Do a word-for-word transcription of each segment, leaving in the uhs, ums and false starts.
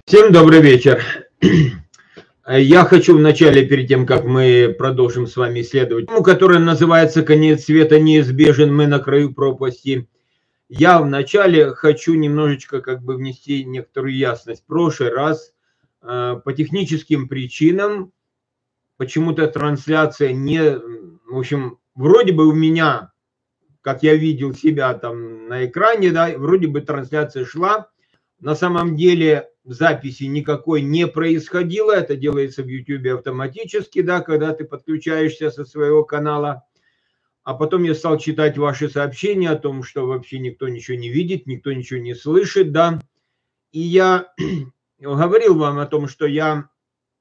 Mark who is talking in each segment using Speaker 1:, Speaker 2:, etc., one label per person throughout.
Speaker 1: Всем добрый вечер. Я хочу вначале, перед тем, как мы продолжим с вами исследовать тему, которая называется «Конец света неизбежен, мы на краю пропасти», я вначале хочу немножечко как бы внести некоторую ясность. В прошлый раз э, по техническим причинам почему-то трансляция не... В общем, вроде бы у меня, как я видел себя там на экране, да, вроде бы трансляция шла. На самом деле записи никакой не происходило, это делается в YouTube автоматически, да, когда ты подключаешься со своего канала. А потом я стал читать ваши сообщения о том, что вообще никто ничего не видит, никто ничего не слышит, да. И я говорил вам о том, что я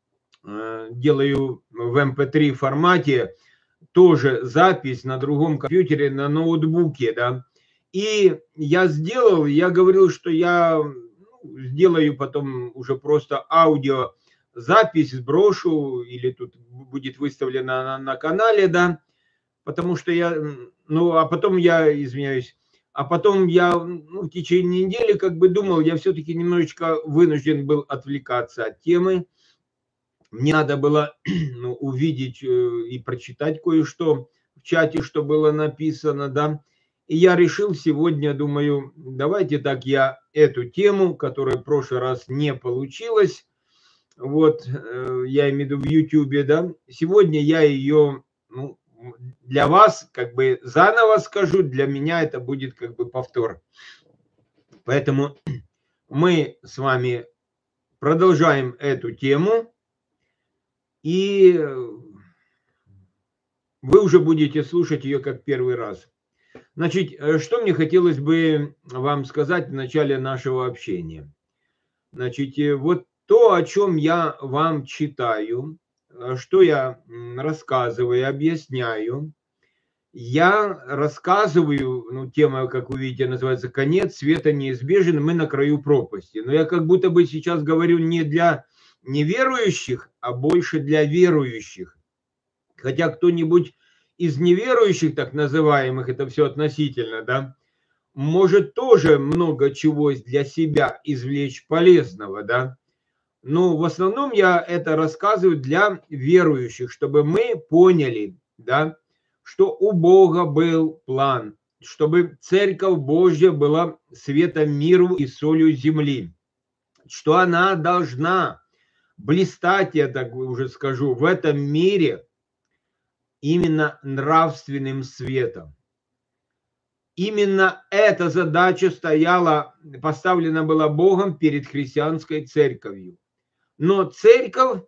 Speaker 1: делаю в эм пэ три формате тоже запись на другом компьютере, на ноутбуке, да. И я сделал, я говорил, что я сделаю потом уже просто аудиозапись, сброшу, или тут будет выставлена на, на канале, да, потому что я, ну, а потом я, извиняюсь, а потом я ну, в течение недели как бы думал, я все-таки немножечко вынужден был отвлекаться от темы. Мне надо было ну, увидеть и прочитать кое-что в чате, что было написано, да. И я решил сегодня, думаю, давайте так я эту тему, которая в прошлый раз не получилась, вот, я имею в виду в YouTube, да, сегодня я ее ну, для вас как бы заново скажу, для меня это будет как бы повтор. Поэтому мы с вами продолжаем эту тему. И вы уже будете слушать ее как первый раз. Значит, что мне хотелось бы вам сказать в начале нашего общения. Значит, вот то, о чем я вам читаю, что я рассказываю, объясняю, я рассказываю, ну, тема, как вы видите, называется «Конец света неизбежен, мы на краю пропасти». Но я как будто бы сейчас говорю не для неверующих, а больше для верующих. Хотя кто-нибудь из неверующих, так называемых, это все относительно, да, может тоже много чего для себя извлечь полезного, да. Но в основном я это рассказываю для верующих, чтобы мы поняли, да, что у Бога был план, чтобы Церковь Божья была светом миру и солью земли, что она должна блистать, я так уже скажу, в этом мире именно нравственным светом. Именно эта задача стояла, поставлена была Богом перед христианской церковью. Но церковь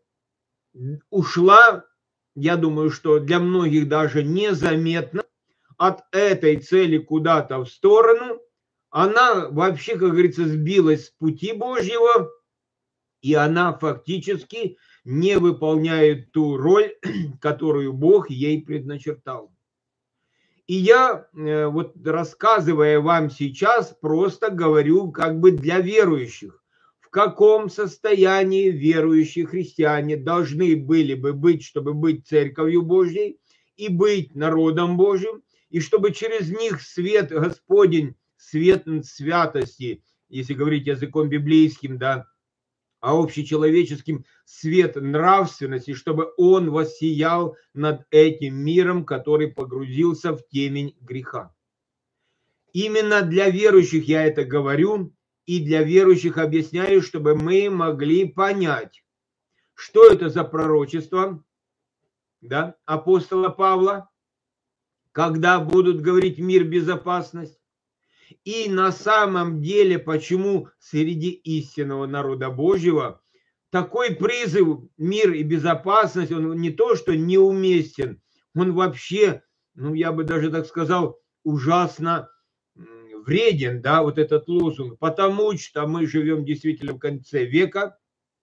Speaker 1: ушла, я думаю, что для многих даже незаметно, от этой цели куда-то в сторону. Она вообще, как говорится, сбилась с пути Божьего, и она фактически не выполняет ту роль, которую Бог ей предначертал. И я, вот рассказывая вам сейчас, просто говорю как бы для верующих, в каком состоянии верующие христиане должны были бы быть, чтобы быть церковью Божьей и быть народом Божьим, и чтобы через них свет Господень, свет святости, если говорить языком библейским, да, а общечеловеческим свет нравственности, чтобы он воссиял над этим миром, который погрузился в темень греха. Именно для верующих я это говорю, и для верующих объясняю, чтобы мы могли понять, что это за пророчество, да, апостола Павла, когда будут говорить мир, безопасность. И на самом деле, почему среди истинного народа Божьего такой призыв мир и безопасность, он не то, что неуместен, он вообще, ну я бы даже так сказал, ужасно вреден, да, вот этот лозунг, потому что мы живем действительно в конце века,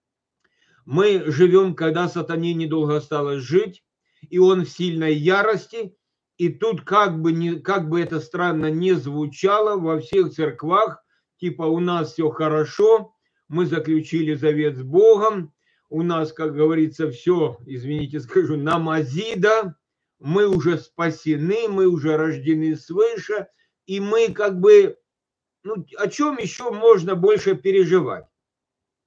Speaker 1: мы живем, когда сатане недолго осталось жить, и он в сильной ярости. И тут как бы, не, как бы это странно не звучало, во всех церквах, типа у нас все хорошо, мы заключили завет с Богом, у нас, как говорится, все, извините, скажу, намазида, мы уже спасены, мы уже рождены свыше, и мы как бы, ну, о чем еще можно больше переживать?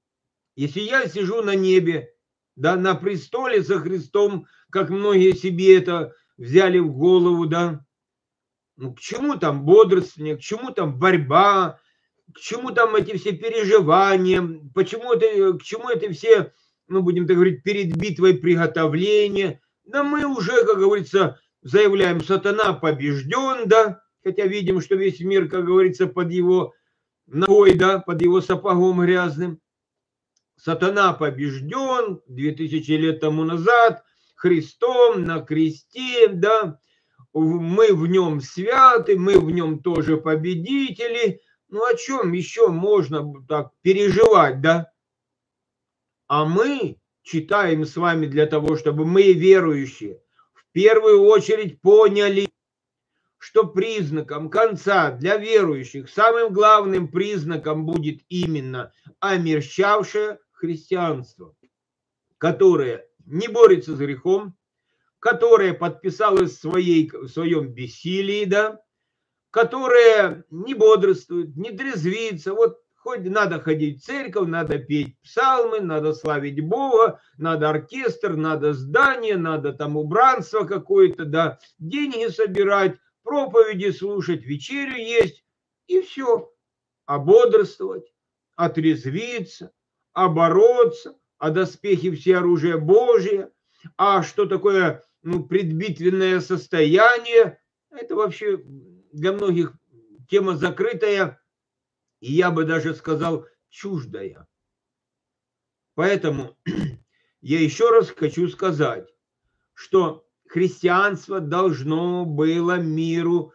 Speaker 1: Если я сижу на небе, да, на престоле со Христом, как многие себе это взяли в голову, да, ну к чему там бодрствование, к чему там борьба, к чему там эти все переживания, почему это, к чему это все, ну будем так говорить, перед битвой приготовления. Да мы уже, как говорится, заявляем, сатана побежден, да, хотя видим, что весь мир, как говорится, под его ногой, да, под его сапогом грязным. Сатана побежден две тысячи лет тому назад Христом на кресте, да, мы в нем святы, мы в нем тоже победители. Ну о чем еще можно так переживать, да? А мы читаем с вами для того, чтобы мы, верующие, в первую очередь поняли, что признаком конца для верующих, самым главным признаком будет именно омерщавшее христианство, которое не борется с грехом, которое подписалось в, своей, в своем бессилии, да, которое не бодрствует, не трезвится. Вот хоть надо ходить в церковь, надо петь псалмы, надо славить Бога, надо оркестр, надо здание, надо там убранство какое-то, да, деньги собирать, проповеди слушать, вечерю есть, и все. А бодрствовать, отрезвиться, а бороться, а доспехи все оружие Божие, а что такое, ну, предбитвенное состояние, это вообще для многих тема закрытая, и я бы даже сказал чуждая. Поэтому я еще раз хочу сказать, что христианство должно было миру,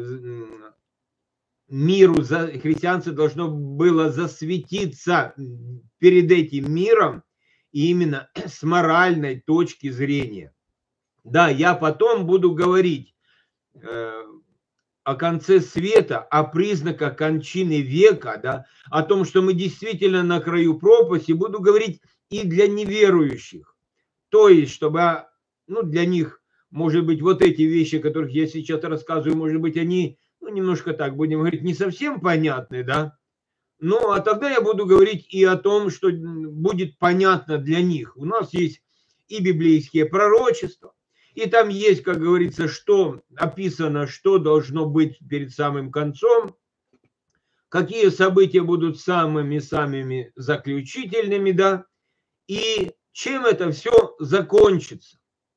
Speaker 1: миру, христианство должно было засветиться перед этим миром именно с моральной точки зрения. Да, я потом буду говорить э, о конце света, о признаках кончины века, да, о том, что мы действительно на краю пропасти, буду говорить и для неверующих. То есть, чтобы, ну, для них, может быть, вот эти вещи, о которых я сейчас рассказываю, может быть, они, ну, немножко так, будем говорить, не совсем понятны, да. Ну, а тогда я буду говорить и о том, что будет понятно для них. У нас есть и библейские пророчества, и там есть, как говорится, что описано, что должно быть перед самым концом, какие события будут самыми-самыми заключительными, да, и чем это все закончится.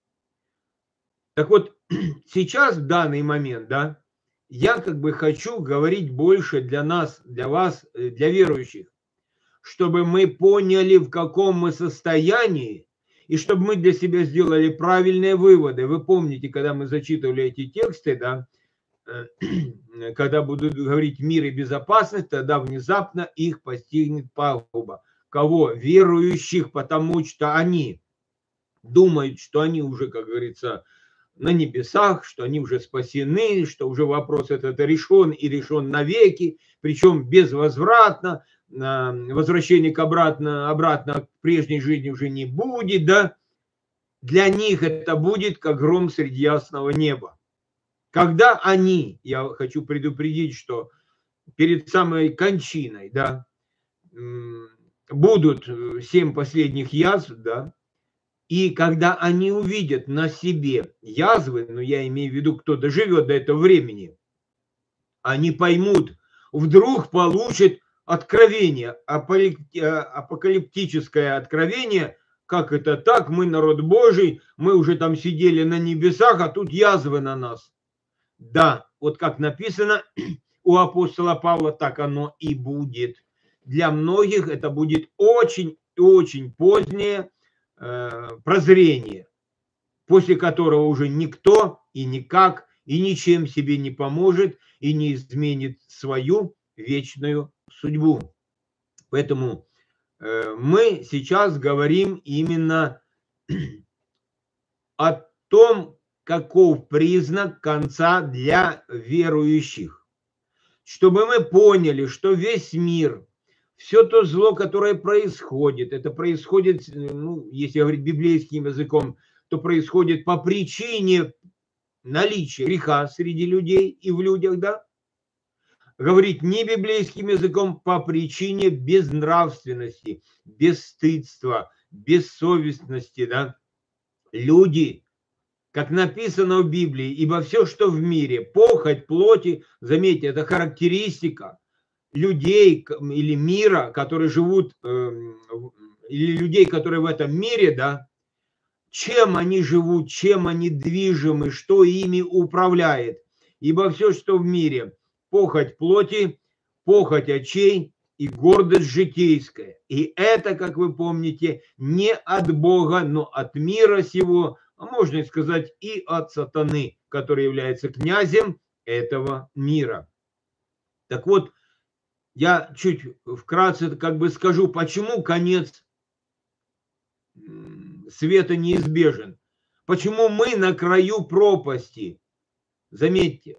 Speaker 1: Так вот, сейчас, в данный момент, да, я как бы хочу говорить больше для нас, для вас, для верующих, чтобы мы поняли, в каком мы состоянии, и чтобы мы для себя сделали правильные выводы. Вы помните, когда мы зачитывали эти тексты, да, когда будут говорить мир и безопасность, тогда внезапно их постигнет пагуба. Кого? Верующих, потому что они думают, что они уже, как говорится, на небесах, что они уже спасены, что уже вопрос этот решен и решен навеки, причем безвозвратно, возвращение к обратно, обратно к прежней жизни уже не будет, да. Для них это будет как гром среди ясного неба. Когда они, я хочу предупредить, что перед самой кончиной, да, будут семь последних язв, да, и когда они увидят на себе язвы, ну я имею в виду, кто доживет до этого времени, они поймут, вдруг получат откровение, апокалиптическое откровение, как это так, мы народ Божий, мы уже там сидели на небесах, а тут язвы на нас. Да, вот как написано у апостола Павла, так оно и будет. Для многих это будет очень-очень позднее э, прозрение, после которого уже никто и никак и ничем себе не поможет и не изменит свою вечную судьбу. Поэтому э, мы сейчас говорим именно о том, каков признак конца для верующих. Чтобы мы поняли, что весь мир, все то зло, которое происходит, это происходит, ну, если говорить библейским языком, то происходит по причине наличия греха среди людей и в людях, да. говорить не библейским языком по причине безнравственности, бесстыдства, бессовестности, да. Люди, как написано в Библии, ибо все, что в мире, похоть плоти, заметьте, это характеристика людей или мира, которые живут, или людей, которые в этом мире, да, чем они живут, чем они движимы, что ими управляет. Ибо все, что в мире, похоть плоти, похоть очей и гордость житейская. И это, как вы помните, не от Бога, но от мира сего, а можно сказать и от сатаны, который является князем этого мира. Так вот, я чуть вкратце как бы скажу, почему конец света неизбежен. Почему мы на краю пропасти? Заметьте,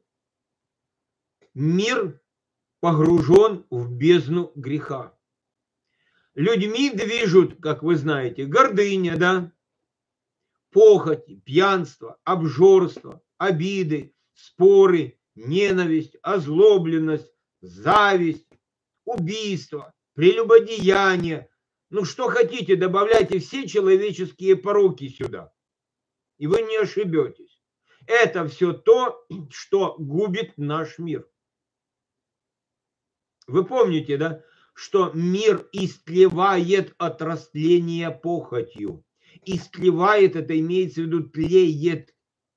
Speaker 1: мир погружен в бездну греха. Людьми движут, как вы знаете, гордыня, да, похоти, пьянство, обжорство, обиды, споры, ненависть, озлобленность, зависть, убийство, прелюбодеяние. Ну, что хотите, добавляйте все человеческие пороки сюда, и вы не ошибетесь. Это все то, что губит наш мир. Вы помните, да, что мир истлевает от растления похотью. Истлевает, это имеется в виду тлеет.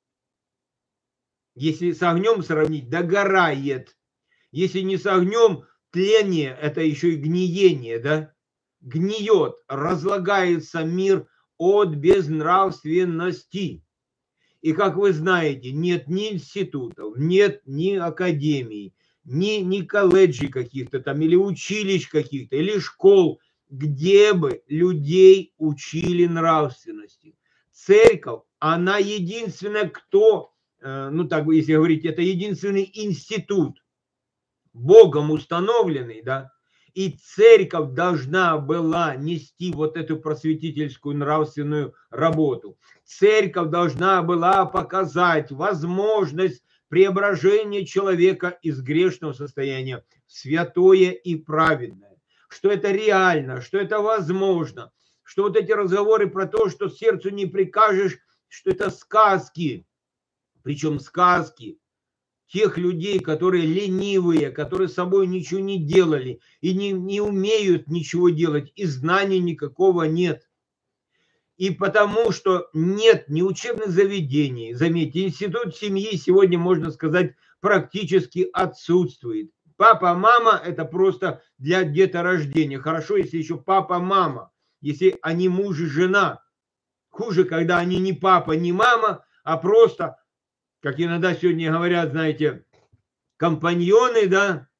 Speaker 1: Если с огнем сравнить, догорает. Если не с огнем, тление, это еще и гниение, да? Гниет, разлагается мир от безнравственности. И, как вы знаете, нет ни институтов, нет ни академий, ни, ни колледжей каких-то там, или училищ каких-то, или школ, где бы людей учили нравственности. Церковь, она единственная, кто, ну так, если говорить, это единственный институт, Богом установленный, да, и церковь должна была нести вот эту просветительскую нравственную работу. Церковь должна была показать возможность преображения человека из грешного состояния в святое и праведное. Что это реально, что это возможно. Что вот эти разговоры про то, что сердцу не прикажешь, что это сказки. Причем сказки тех людей, которые ленивые, которые с собой ничего не делали и не, не умеют ничего делать, и знаний никакого нет. И потому что нет ни учебных заведений, заметьте, институт семьи сегодня, можно сказать, практически отсутствует. Папа, мама – это просто для деторождения. Хорошо, если еще папа, мама, если они муж и жена. Хуже, когда они не папа, не мама, а просто, как иногда сегодня говорят, знаете, компаньоны, да,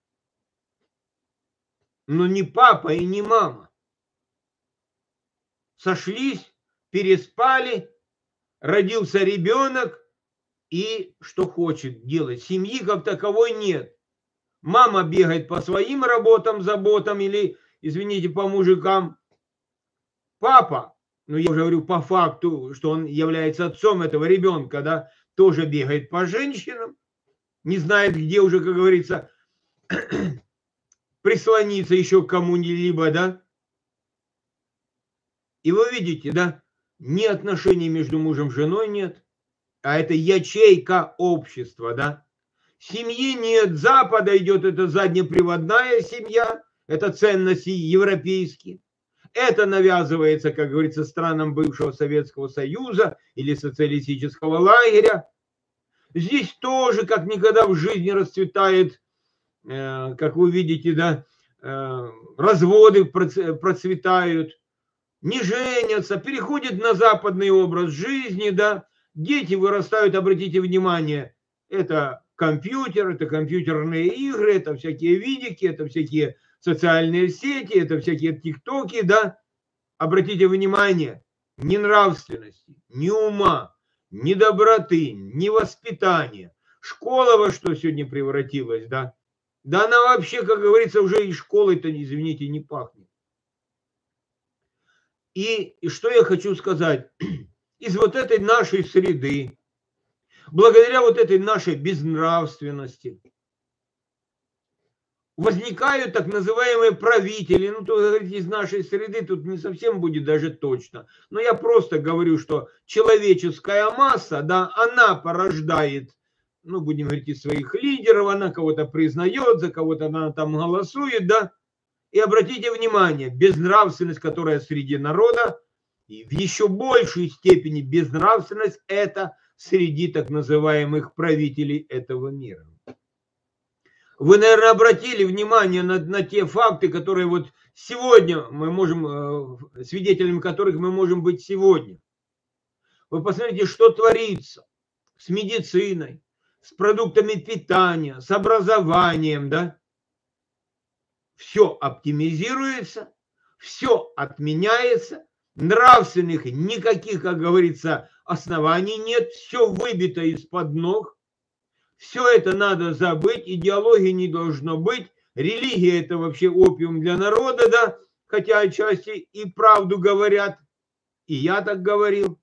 Speaker 1: но не папа и не мама. Сошлись, переспали, родился ребенок, и что хочет делать. Семьи как таковой нет. Мама бегает по своим работам, заботам или, извините, по мужикам. Папа, ну я уже говорю по факту, что он является отцом этого ребенка, да, тоже бегает по женщинам, не знает, где уже, как говорится, прислониться еще к кому-либо, да. И вы видите, да, ни отношений между мужем и женой нет, а это ячейка общества, да. Семьи нет, Запада идет, это заднеприводная семья, это ценности европейские. Это навязывается, как говорится, странам бывшего Советского Союза или социалистического лагеря. Здесь тоже, как никогда в жизни, расцветает, э, как вы видите, да, э, разводы процветают, не женятся, переходят на западный образ жизни, да, дети вырастают, обратите внимание, это компьютер, это компьютерные игры, это всякие видики, это всякие социальные сети, это всякие тиктоки, да. Обратите внимание, ни нравственности, ни ума, ни доброты, ни воспитания. Школа во что сегодня превратилась, да? Да она вообще, как говорится, уже и школой-то, извините, не пахнет. И, и что я хочу сказать? Из вот этой нашей среды, благодаря вот этой нашей безнравственности, возникают так называемые правители, ну, то говорить, из нашей среды тут не совсем будет даже точно, но я просто говорю, что человеческая масса, да, она порождает, ну, будем говорить, из своих лидеров, она кого-то признает, за кого-то она там голосует, да, и обратите внимание, безнравственность, которая среди народа, и в еще большей степени безнравственность это среди так называемых правителей этого мира. Вы, наверное, обратили внимание на, на те факты, которые вот сегодня мы можем, свидетелями которых мы можем быть сегодня. Вы посмотрите, что творится с медициной, с продуктами питания, с образованием, да? Все оптимизируется, все отменяется, нравственных никаких, как говорится, оснований нет, все выбито из-под ног. Все это надо забыть, идеологии не должно быть, религия это вообще опиум для народа, да, хотя отчасти и правду говорят, и я так говорил.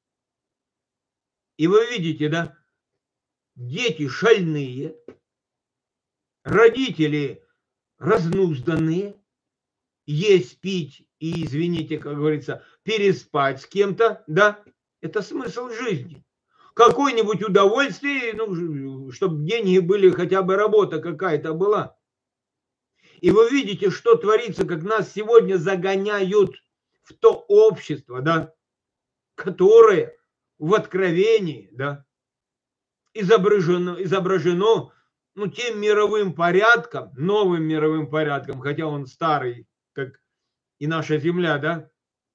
Speaker 1: И вы видите, да, дети шальные, родители разнузданные, есть, пить и, извините, как говорится, переспать с кем-то, да, это смысл жизни. Какое-нибудь удовольствие, ну, чтобы деньги были, хотя бы работа какая-то была. И вы видите, что творится, как нас сегодня загоняют в то общество, да, которое в Откровении, да, изображено, изображено, ну, тем мировым порядком, новым мировым порядком, хотя он старый, как и наша земля, да,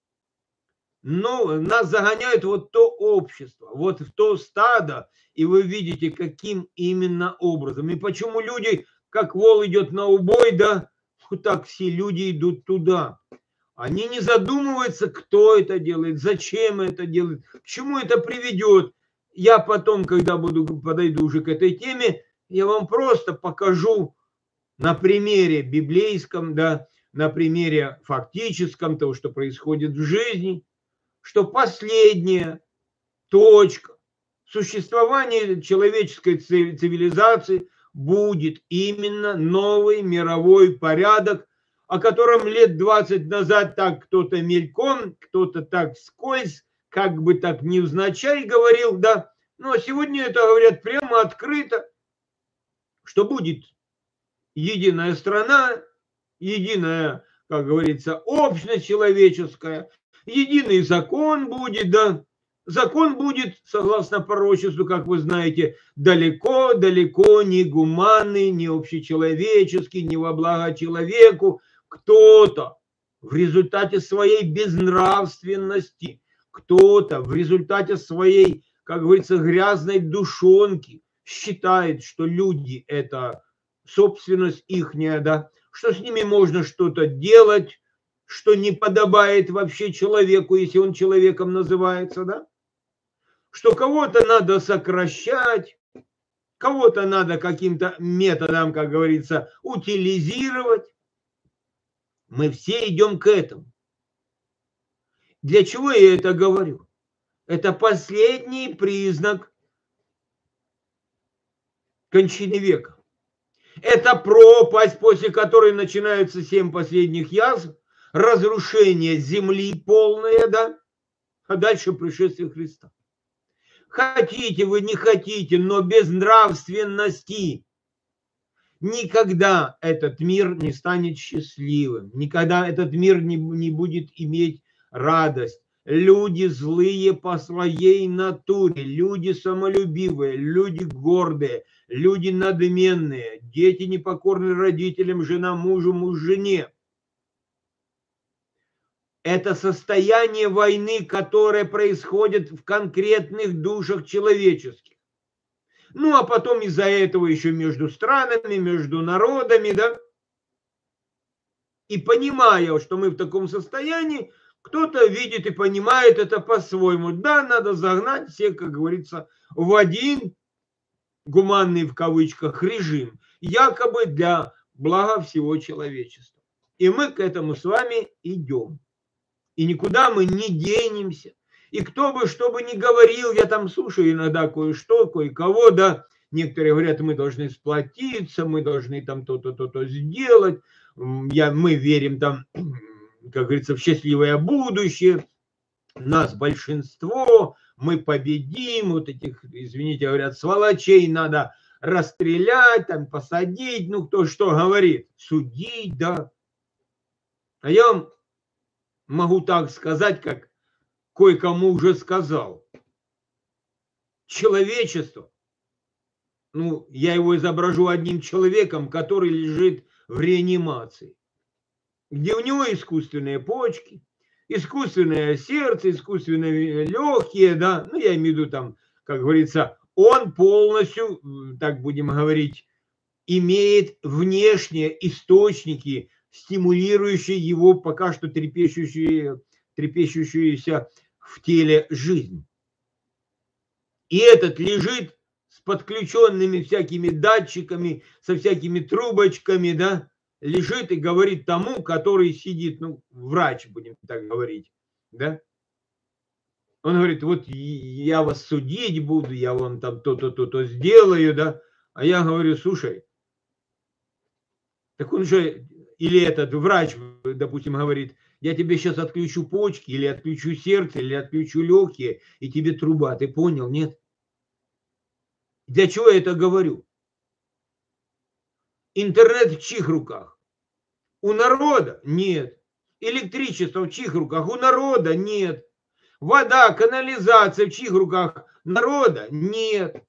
Speaker 1: но нас загоняют вот то общество, вот в то стадо, и вы видите, каким именно образом. И почему люди, как вол идет на убой, да, вот так все люди идут туда. Они не задумываются, кто это делает, зачем это делает, к чему это приведет. Я потом, когда буду, подойду уже к этой теме, я вам просто покажу на примере библейском, да, на примере фактическом того, что происходит в жизни, что последняя точка существования человеческой цивилизации будет именно новый мировой порядок, о котором лет двадцать назад так кто-то мельком, кто-то так вскользь, как бы так невзначай говорил, да, но сегодня это говорят прямо открыто, что будет единая страна, единая, как говорится, общность человеческая, единый закон будет, да, закон будет, согласно пророчеству, как вы знаете, далеко-далеко не гуманный, не общечеловеческий, не во благо человеку. Кто-то в результате своей безнравственности, кто-то в результате своей, как говорится, грязной душонки считает, что люди это собственность ихняя, да, что с ними можно что-то делать, что не подобает вообще человеку, если он человеком называется, да, что кого-то надо сокращать, кого-то надо каким-то методом, как говорится, утилизировать. Мы все идем к этому. Для чего я это говорю? Это последний признак кончины века. Это пропасть, после которой начинаются семь последних язв, разрушение земли полное, да, а дальше пришествие Христа. Хотите вы, не хотите, но без нравственности никогда этот мир не станет счастливым, никогда этот мир не, не будет иметь радость. Люди злые по своей натуре, люди самолюбивые, люди гордые, люди надменные, дети непокорны родителям, жена мужу, муж жене. Это состояние войны, которое происходит в конкретных душах человеческих. Ну, а потом из-за этого еще между странами, между народами, да. И понимая, что мы в таком состоянии, кто-то видит и понимает это по-своему. Да, надо загнать всех, как говорится, в один гуманный в кавычках режим, якобы для блага всего человечества. И мы к этому с вами идем. И никуда мы не денемся. И кто бы что бы ни говорил, я там слушаю иногда кое-что, кое-кого, да, некоторые говорят, мы должны сплотиться, мы должны там то-то, то-то сделать, Я, мы верим там, как говорится, в счастливое будущее, нас большинство, мы победим, вот этих, извините, говорят, сволочей надо расстрелять, там, посадить, ну, кто что говорит, судить, да. А я вам могу так сказать, как кое-кому уже сказал. Человечество, ну, я его изображу одним человеком, который лежит в реанимации, где у него искусственные почки, искусственное сердце, искусственные легкие, да, ну, я имею в виду там, как говорится, он полностью, так будем говорить, имеет внешние источники, стимулирующие его пока что трепещущие, трепещущуюся в теле жизнь. И этот лежит с подключенными всякими датчиками, со всякими трубочками, да, лежит и говорит тому, который сидит, ну, врач, будем так говорить, да. Он говорит, вот я вас судить буду, я вам там то-то, то-то сделаю, да. А я говорю, слушай, так он же, или этот врач, допустим, говорит, я тебе сейчас отключу почки, или отключу сердце, или отключу легкие, и тебе труба, ты понял, нет? Для чего я это говорю? Интернет в чьих руках? У народа? Нет. Электричество в чьих руках? У народа? Нет. Вода, канализация в чьих руках? Народа? Нет.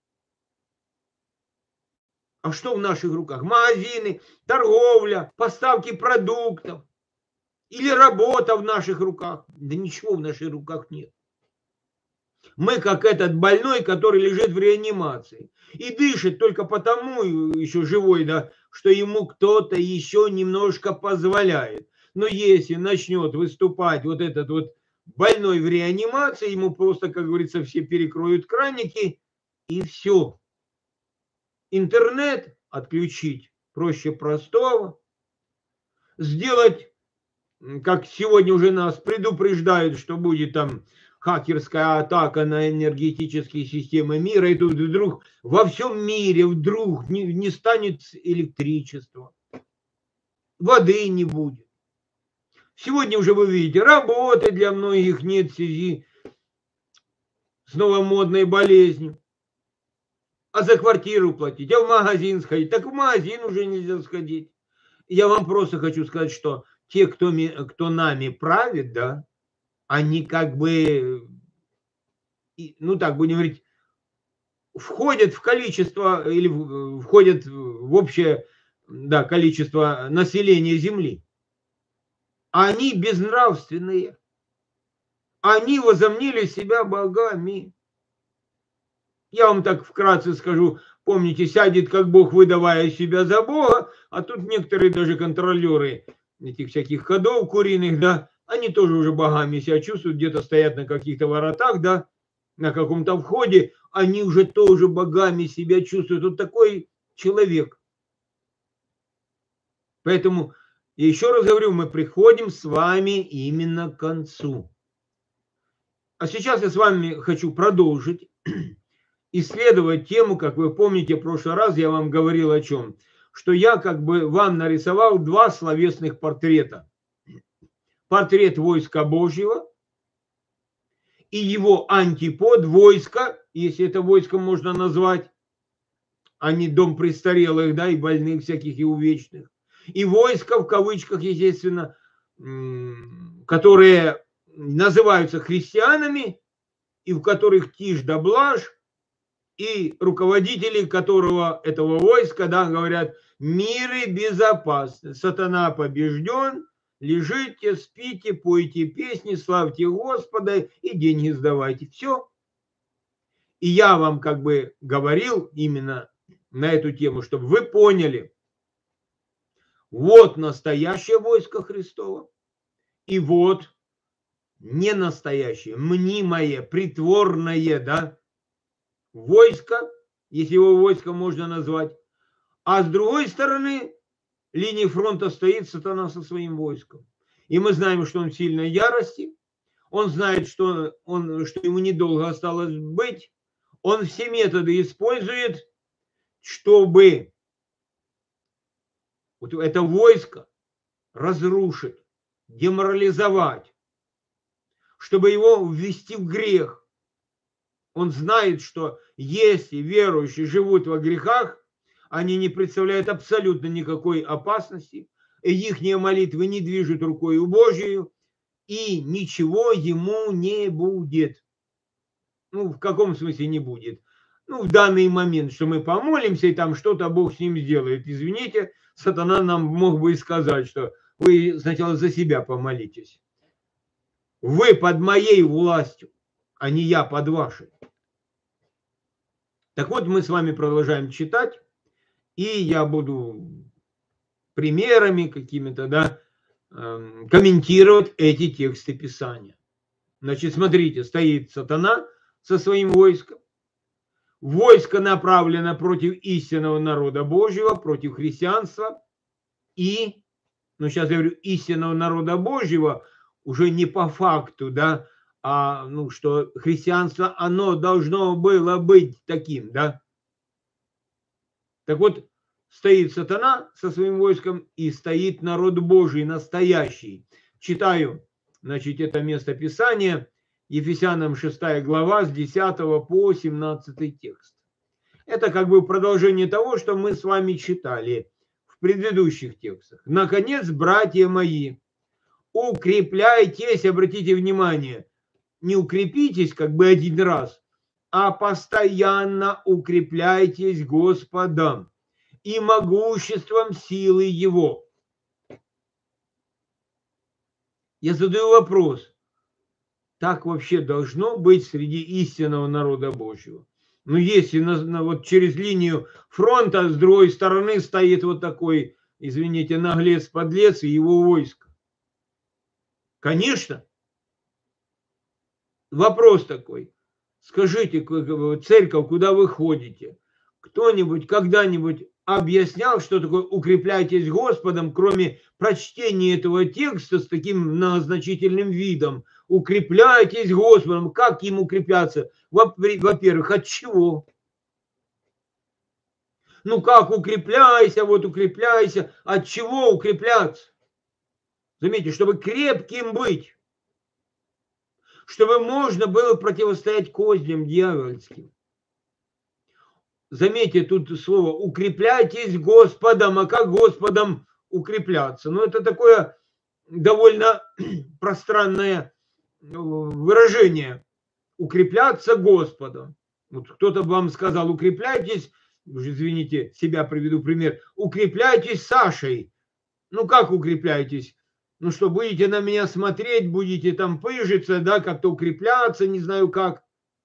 Speaker 1: А что в наших руках? Магазины, торговля, поставки продуктов. Или работа в наших руках? Да ничего в наших руках нет. Мы как этот больной, который лежит в реанимации и дышит только потому, еще живой, да, что ему кто-то еще немножко позволяет. Но если начнет выступать вот этот вот больной в реанимации, ему просто, как говорится, все перекроют краники и все. Интернет отключить проще простого. Сделать, как сегодня уже нас предупреждают, что будет там хакерская атака на энергетические системы мира, и тут вдруг во всем мире вдруг не, не станет электричества, воды не будет. Сегодня уже вы видите, работы для многих нет в связи с новомодной болезнью. А за квартиру платить, а в магазин сходить, так в магазин уже нельзя сходить. Я вам просто хочу сказать, что те, кто, кто нами правит, да, они как бы, ну так будем говорить, входят в количество или входят в общее, да, количество населения Земли. Они безнравственные. Они возомнили себя богами. Я вам так вкратце скажу, помните, сядет как Бог, выдавая себя за Бога, а тут некоторые даже контролеры этих всяких ходов куриных, да, они тоже уже богами себя чувствуют, где-то стоят на каких-то воротах, да, на каком-то входе, они уже тоже богами себя чувствуют. Вот такой человек. Поэтому, еще раз говорю, мы приходим с вами именно к концу. А сейчас я с вами хочу продолжить исследовать тему, как вы помните, в прошлый раз я вам говорил о чем, что я как бы вам нарисовал два словесных портрета. Портрет войска Божьего и его антипод войска, если это войско можно назвать, а не дом престарелых, да, и больных всяких, и увечных. И войска, в кавычках, естественно, которые называются христианами, и в которых тишь да блажь, и руководители которого, этого войска, да, говорят, мир и безопасность, сатана побежден, лежите, спите, пойте песни, славьте Господа и деньги сдавайте. Все. И я вам как бы говорил именно на эту тему, чтобы вы поняли, вот настоящее войско Христово, и вот не настоящее, мнимое, притворное, да, войско, если его войско можно назвать, а с другой стороны линии фронта стоит сатана со своим войском. И мы знаем, что он в сильной ярости, он знает, что, он, что ему недолго осталось быть, он все методы использует чтобы вот это войско разрушить, деморализовать, чтобы его ввести в грех. Он знает, что если верующие живут во грехах, они не представляют абсолютно никакой опасности, и их молитвы не движут рукою Божию, и ничего ему не будет. Ну, в каком смысле не будет? Ну, в данный момент, что мы помолимся, и там что-то Бог с ним сделает. Извините, сатана нам мог бы и сказать, что вы сначала за себя помолитесь. Вы под моей властью, а не я под вашей. Так вот, мы с вами продолжаем читать, и я буду примерами какими-то, да, комментировать эти тексты Писания. Значит, смотрите, стоит сатана со своим войском. Войско направлено против истинного народа Божьего, против христианства. И, ну сейчас я говорю, истинного народа Божьего уже не по факту, да, а, ну, что христианство, оно должно было быть таким, да. Так вот, стоит сатана со своим войском и стоит народ Божий настоящий. Читаю, значит, это место Писания, Ефесянам шестая глава с десятого по семнадцатый текст. Это как бы продолжение того, что мы с вами читали в предыдущих текстах. Наконец, братья мои, укрепляйтесь, обратите внимание, не укрепитесь как бы один раз, а постоянно укрепляйтесь Господом и могуществом силы Его. Я задаю вопрос. Так вообще должно быть среди истинного народа Божьего? Ну, если на, на, вот через линию фронта с другой стороны стоит вот такой, извините, наглец-подлец и его войско. Конечно. Вопрос такой. Скажите, церковь, куда вы ходите? Кто-нибудь когда-нибудь объяснял, что такое укрепляйтесь Господом, кроме прочтения этого текста с таким многозначительным видом? Укрепляйтесь Господом. Как им укрепляться? Во-первых, от чего? Ну как укрепляйся, вот укрепляйся. От чего укрепляться? Заметьте, чтобы крепким быть. Чтобы можно было противостоять козням дьявольским. Заметьте, тут слово «укрепляйтесь Господом». А как Господом укрепляться? Ну, это такое довольно пространное выражение. Укрепляться Господом. Вот кто-то вам сказал, укрепляйтесь, уже извините, себя приведу пример, укрепляйтесь Сашей. Ну, как укрепляйтесь? Ну, что, будете на меня смотреть, будете там пыжиться, да, как-то укрепляться, не знаю как.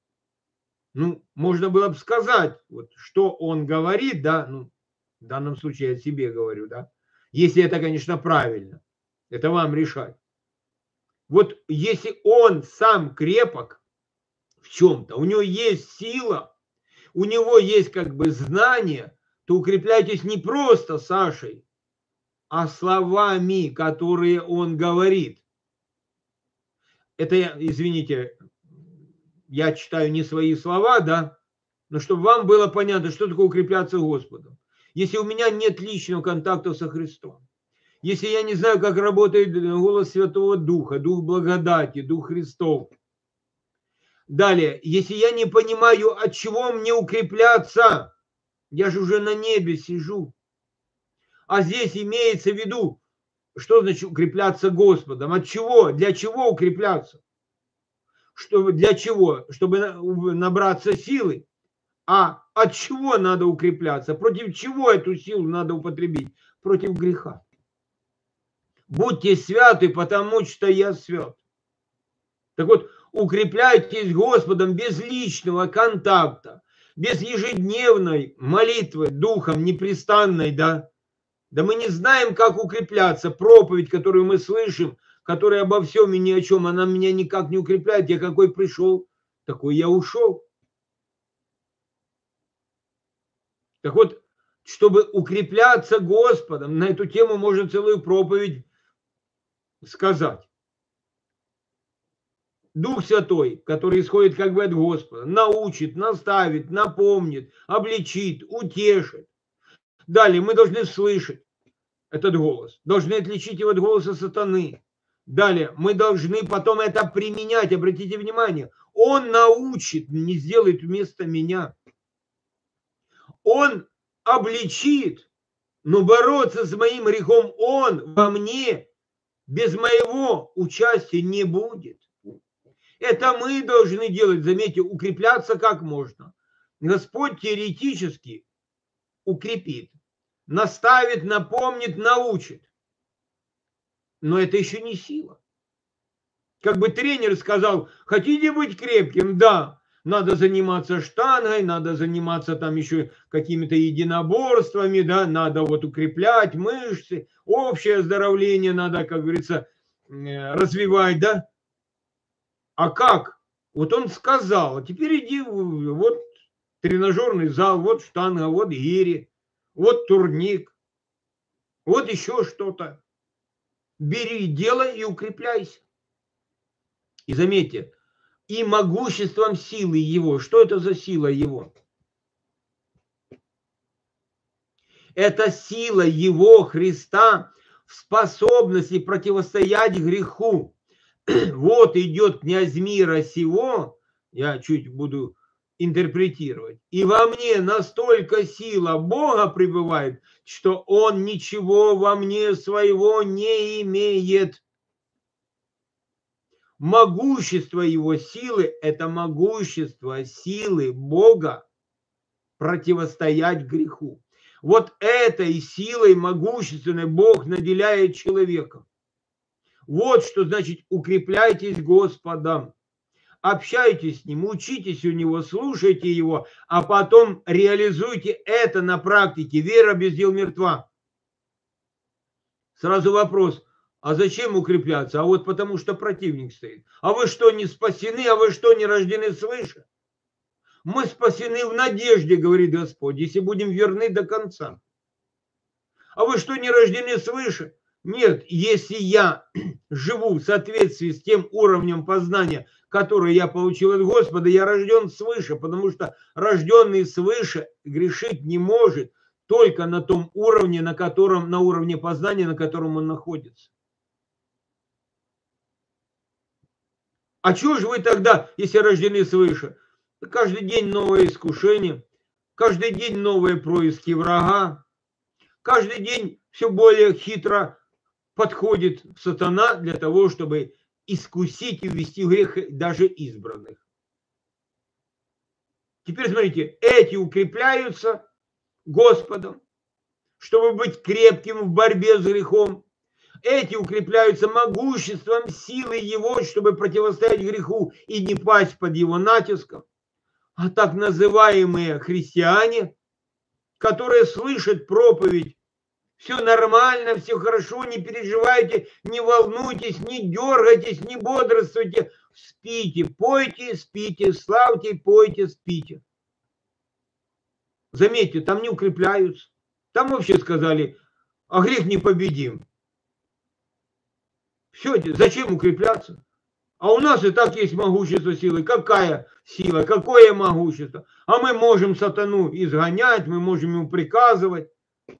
Speaker 1: Ну, можно было бы сказать, вот, что он говорит, да, ну, в данном случае я себе говорю, да, если это, конечно, правильно, это вам решать. Вот если он сам крепок в чем-то, у него есть сила, у него есть как бы знание, то укрепляйтесь не просто Сашей, а словами, которые он говорит. Это, извините, я читаю не свои слова, да, но чтобы вам было понятно, что такое укрепляться Господом. Если у меня нет личного контакта со Христом, если я не знаю, как работает голос Святого Духа, Дух благодати, Дух Христов. Далее, если я не понимаю, от чего мне укрепляться, я же уже на небе сижу. А здесь имеется в виду, что значит укрепляться Господом? От чего? Для чего укрепляться? Что, для чего? Чтобы набраться силы. А от чего надо укрепляться? Против чего эту силу надо употребить? Против греха. Будьте святы, потому что я свят. Так вот, укрепляйтесь Господом без личного контакта, без ежедневной молитвы духом непрестанной, да? Да мы не знаем, как укрепляться. Проповедь, которую мы слышим, которая обо всем и ни о чем, она меня никак не укрепляет. Я какой пришел, такой я ушел. Так вот, чтобы укрепляться Господом, на эту тему можно целую проповедь сказать. Дух Святой, который исходит как бы от Господа, научит, наставит, напомнит, обличит, утешит. Далее мы должны слышать этот голос, должны отличить его от голоса сатаны. Далее мы должны потом это применять. Обратите внимание, он научит, не сделает вместо меня. Он обличит, но бороться с моим грехом он во мне без моего участия не будет. Это мы должны делать, заметьте, укрепляться как можно. Господь теоретически укрепит, наставит, напомнит, научит. Но это еще не сила. Как бы тренер сказал, хотите быть крепким? Да, надо заниматься штангой, надо заниматься там еще какими-то единоборствами, да, надо вот укреплять мышцы, общее оздоровление надо, как говорится, развивать, да. А как? Вот он сказал, а теперь иди, вот тренажерный зал, вот штанга, вот гири, вот турник, вот еще что-то. Бери, делай и укрепляйся. И заметьте, и могуществом силы его. Что это за сила его? Это сила его, Христа, в способности противостоять греху. Вот идет князь мира сего, я чуть буду интерпретировать, и во мне настолько сила Бога пребывает, что он ничего во мне своего не имеет. Могущество его силы – это могущество силы Бога противостоять греху. Вот этой силой могущественной Бог наделяет человека. Вот что значит укрепляйтесь Господом, общайтесь с Ним, учитесь у Него, слушайте Его, а потом реализуйте это на практике. Вера без дел мертва. Сразу вопрос, а зачем укрепляться? А вот потому что противник стоит. А вы что, не спасены? А вы что, не рождены свыше? Мы спасены в надежде, говорит Господь, если будем верны до конца. А вы что, не рождены свыше? Нет, если я живу в соответствии с тем уровнем познания, который я получил от Господа, я рожден свыше, потому что рожденный свыше грешить не может только на том уровне, на котором, на уровне познания, на котором он находится. А чего же вы тогда, если рождены свыше? Каждый день новое искушение, каждый день новые происки врага, каждый день все более хитро подходит сатана для того, чтобы искусить и ввести в грех даже избранных. Теперь смотрите, эти укрепляются Господом, чтобы быть крепким в борьбе с грехом. Эти укрепляются могуществом силы его, чтобы противостоять греху и не пасть под его натиском. А так называемые христиане, которые слышат проповедь, все нормально, все хорошо, не переживайте, не волнуйтесь, не дергайтесь, не бодрствуйте, спите, пойте, спите, славьте, пойте, спите. Заметьте, там не укрепляются. Там вообще сказали, а грех непобедим. Все, зачем укрепляться? А у нас и так есть могущество силы. Какая сила, какое могущество? А мы можем сатану изгонять, мы можем ему приказывать.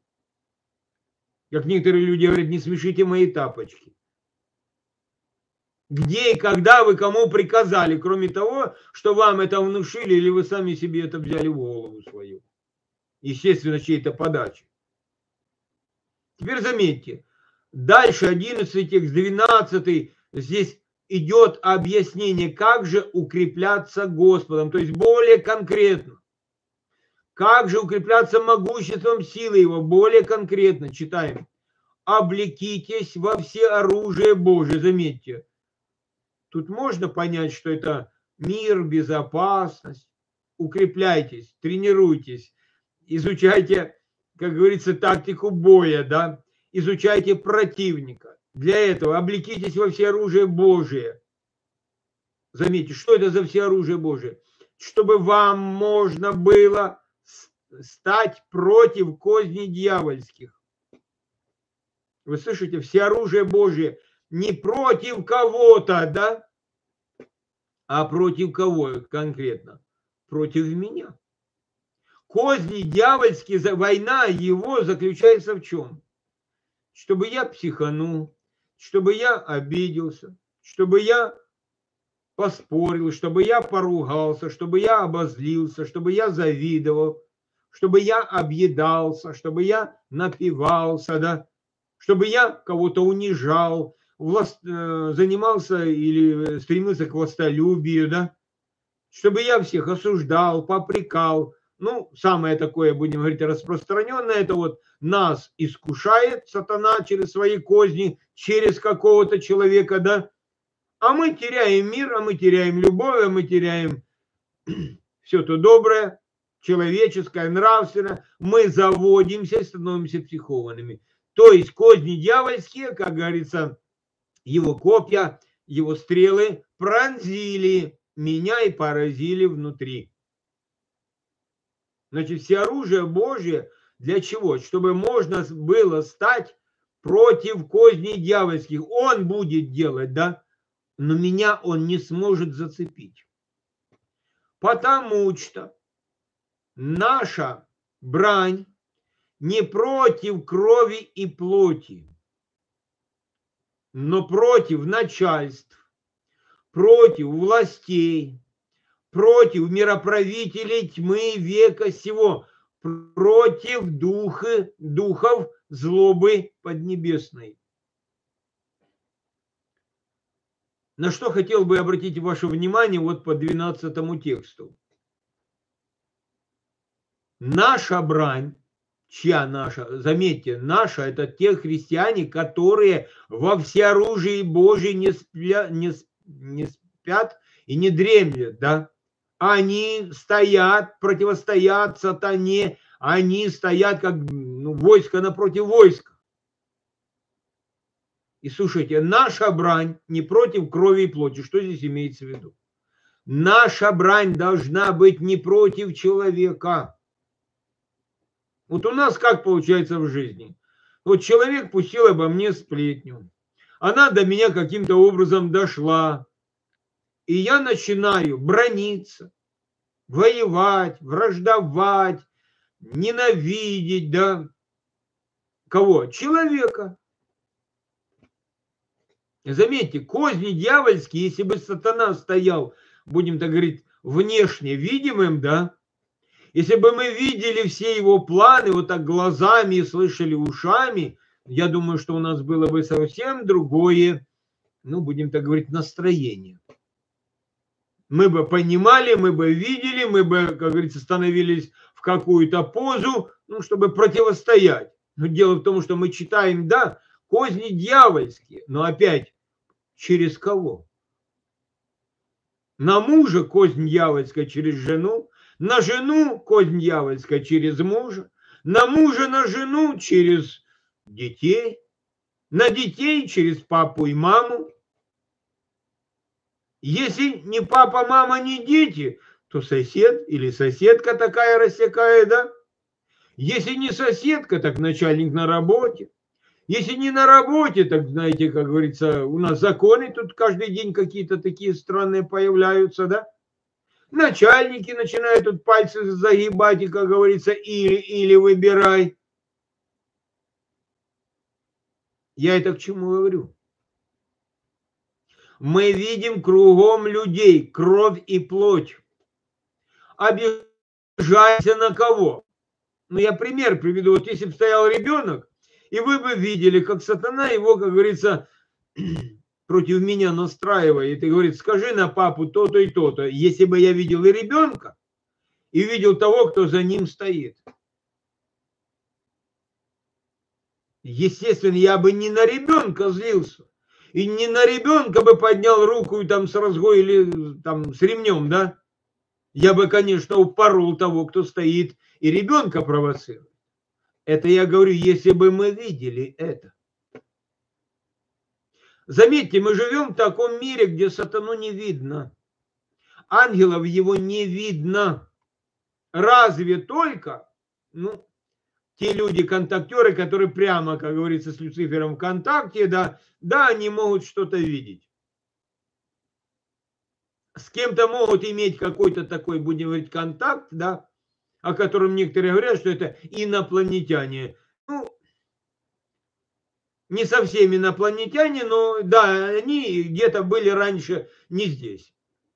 Speaker 1: Как некоторые люди говорят, не смешите мои тапочки. Где и когда вы кому приказали, кроме того, что вам это внушили, или вы сами себе это взяли в голову свою? Естественно, чьей-то подачи. Теперь заметьте, дальше одиннадцатый текст, двенадцатый, здесь идет объяснение, как же укрепляться Господом, то есть более конкретно. Как же укрепляться могуществом силы его, более конкретно читаем. Облекитесь во все оружие Божие, заметьте. Тут можно понять, что это мир, безопасность. Укрепляйтесь, тренируйтесь, изучайте, как говорится, тактику боя, да, изучайте противника. Для этого облекитесь во все оружие Божие. Заметьте, что это за все оружие Божие? Чтобы вам можно было стать против козней дьявольских. Вы слышите, все оружие Божие не против кого-то, да? А против кого конкретно? Против меня. Козни дьявольские, война его заключается в чем? Чтобы я психанул, чтобы я обиделся, чтобы я поспорил, чтобы я поругался, чтобы я обозлился, чтобы я завидовал, чтобы я объедался, чтобы я напивался, да, чтобы я кого-то унижал, власт, э, занимался или стремился к властолюбию, да, чтобы я всех осуждал, попрекал. Ну, самое такое, будем говорить, распространенное, это вот нас искушает сатана через свои козни, через какого-то человека, да, а мы теряем мир, а мы теряем любовь, а мы теряем все то доброе, человеческое, нравственное. Мы заводимся и становимся психованными. То есть козни дьявольские, как говорится, его копья, его стрелы пронзили меня и поразили внутри. Значит, все оружие Божие для чего? Чтобы можно было стать против козней дьявольских. Он будет делать, да? Но меня он не сможет зацепить. Потому что наша брань не против крови и плоти, но против начальств, против властей, против мироправителей тьмы века сего, против духы, духов злобы поднебесной. На что хотел бы обратить ваше внимание вот по двенадцатому тексту. Наша брань, чья наша? Заметьте, наша – это те христиане, которые во всеоружии Божьей не спят, не, не спят и не дремлют, да? Они стоят, противостоят сатане, они стоят как ну, войско напротив войска. И слушайте, наша брань не против крови и плоти. Что здесь имеется в виду? Наша брань должна быть не против человека. Вот у нас как получается в жизни? Вот человек пустил обо мне сплетню. Она до меня каким-то образом дошла. И я начинаю браниться, воевать, враждовать, ненавидеть, да? Кого? Человека. Заметьте, козни дьявольские, если бы сатана стоял, будем так говорить, внешне видимым, да, если бы мы видели все его планы вот так глазами и слышали ушами, я думаю, что у нас было бы совсем другое, ну, будем так говорить, настроение. Мы бы понимали, мы бы видели, мы бы, как говорится, становились в какую-то позу, ну, чтобы противостоять. Но дело в том, что мы читаем, да, козни дьявольские, но опять через кого? На мужа кознь дьявольская через жену, на жену кознь дьявольская через мужа, на мужа на жену через детей, на детей через папу и маму. Если не папа, мама, не дети, то сосед или соседка такая рассекает, да? Если не соседка, так начальник на работе. Если не на работе, так, знаете, как говорится, у нас законы тут каждый день какие-то такие странные появляются, да? Начальники начинают тут пальцы загибать и, как говорится, или, или выбирай. Я это к чему говорю? Мы видим кругом людей кровь и плоть. Обижайся на кого? Ну, я пример приведу. Вот если бы стоял ребенок, и вы бы видели, как сатана его, как говорится, против меня настраивает и говорит, скажи на папу то-то и то-то. Если бы я видел и ребенка, и видел того, кто за ним стоит. Естественно, я бы не на ребенка злился. И не на ребенка бы поднял руку и там с разгой или там с ремнем, да? Я бы, конечно, упорол того, кто стоит и ребенка провоцирует. Это я говорю, если бы мы видели это. Заметьте, мы живем в таком мире, где сатану не видно. Ангелов его не видно. Разве только, ну, те люди-контактеры, которые прямо, как говорится, с Люцифером в контакте, да, да, они могут что-то видеть. с кем-то могут иметь какой-то такой, будем говорить, контакт, да, о котором некоторые говорят, что это инопланетяне. Ну, не совсем инопланетяне, но да, они где-то были раньше не здесь.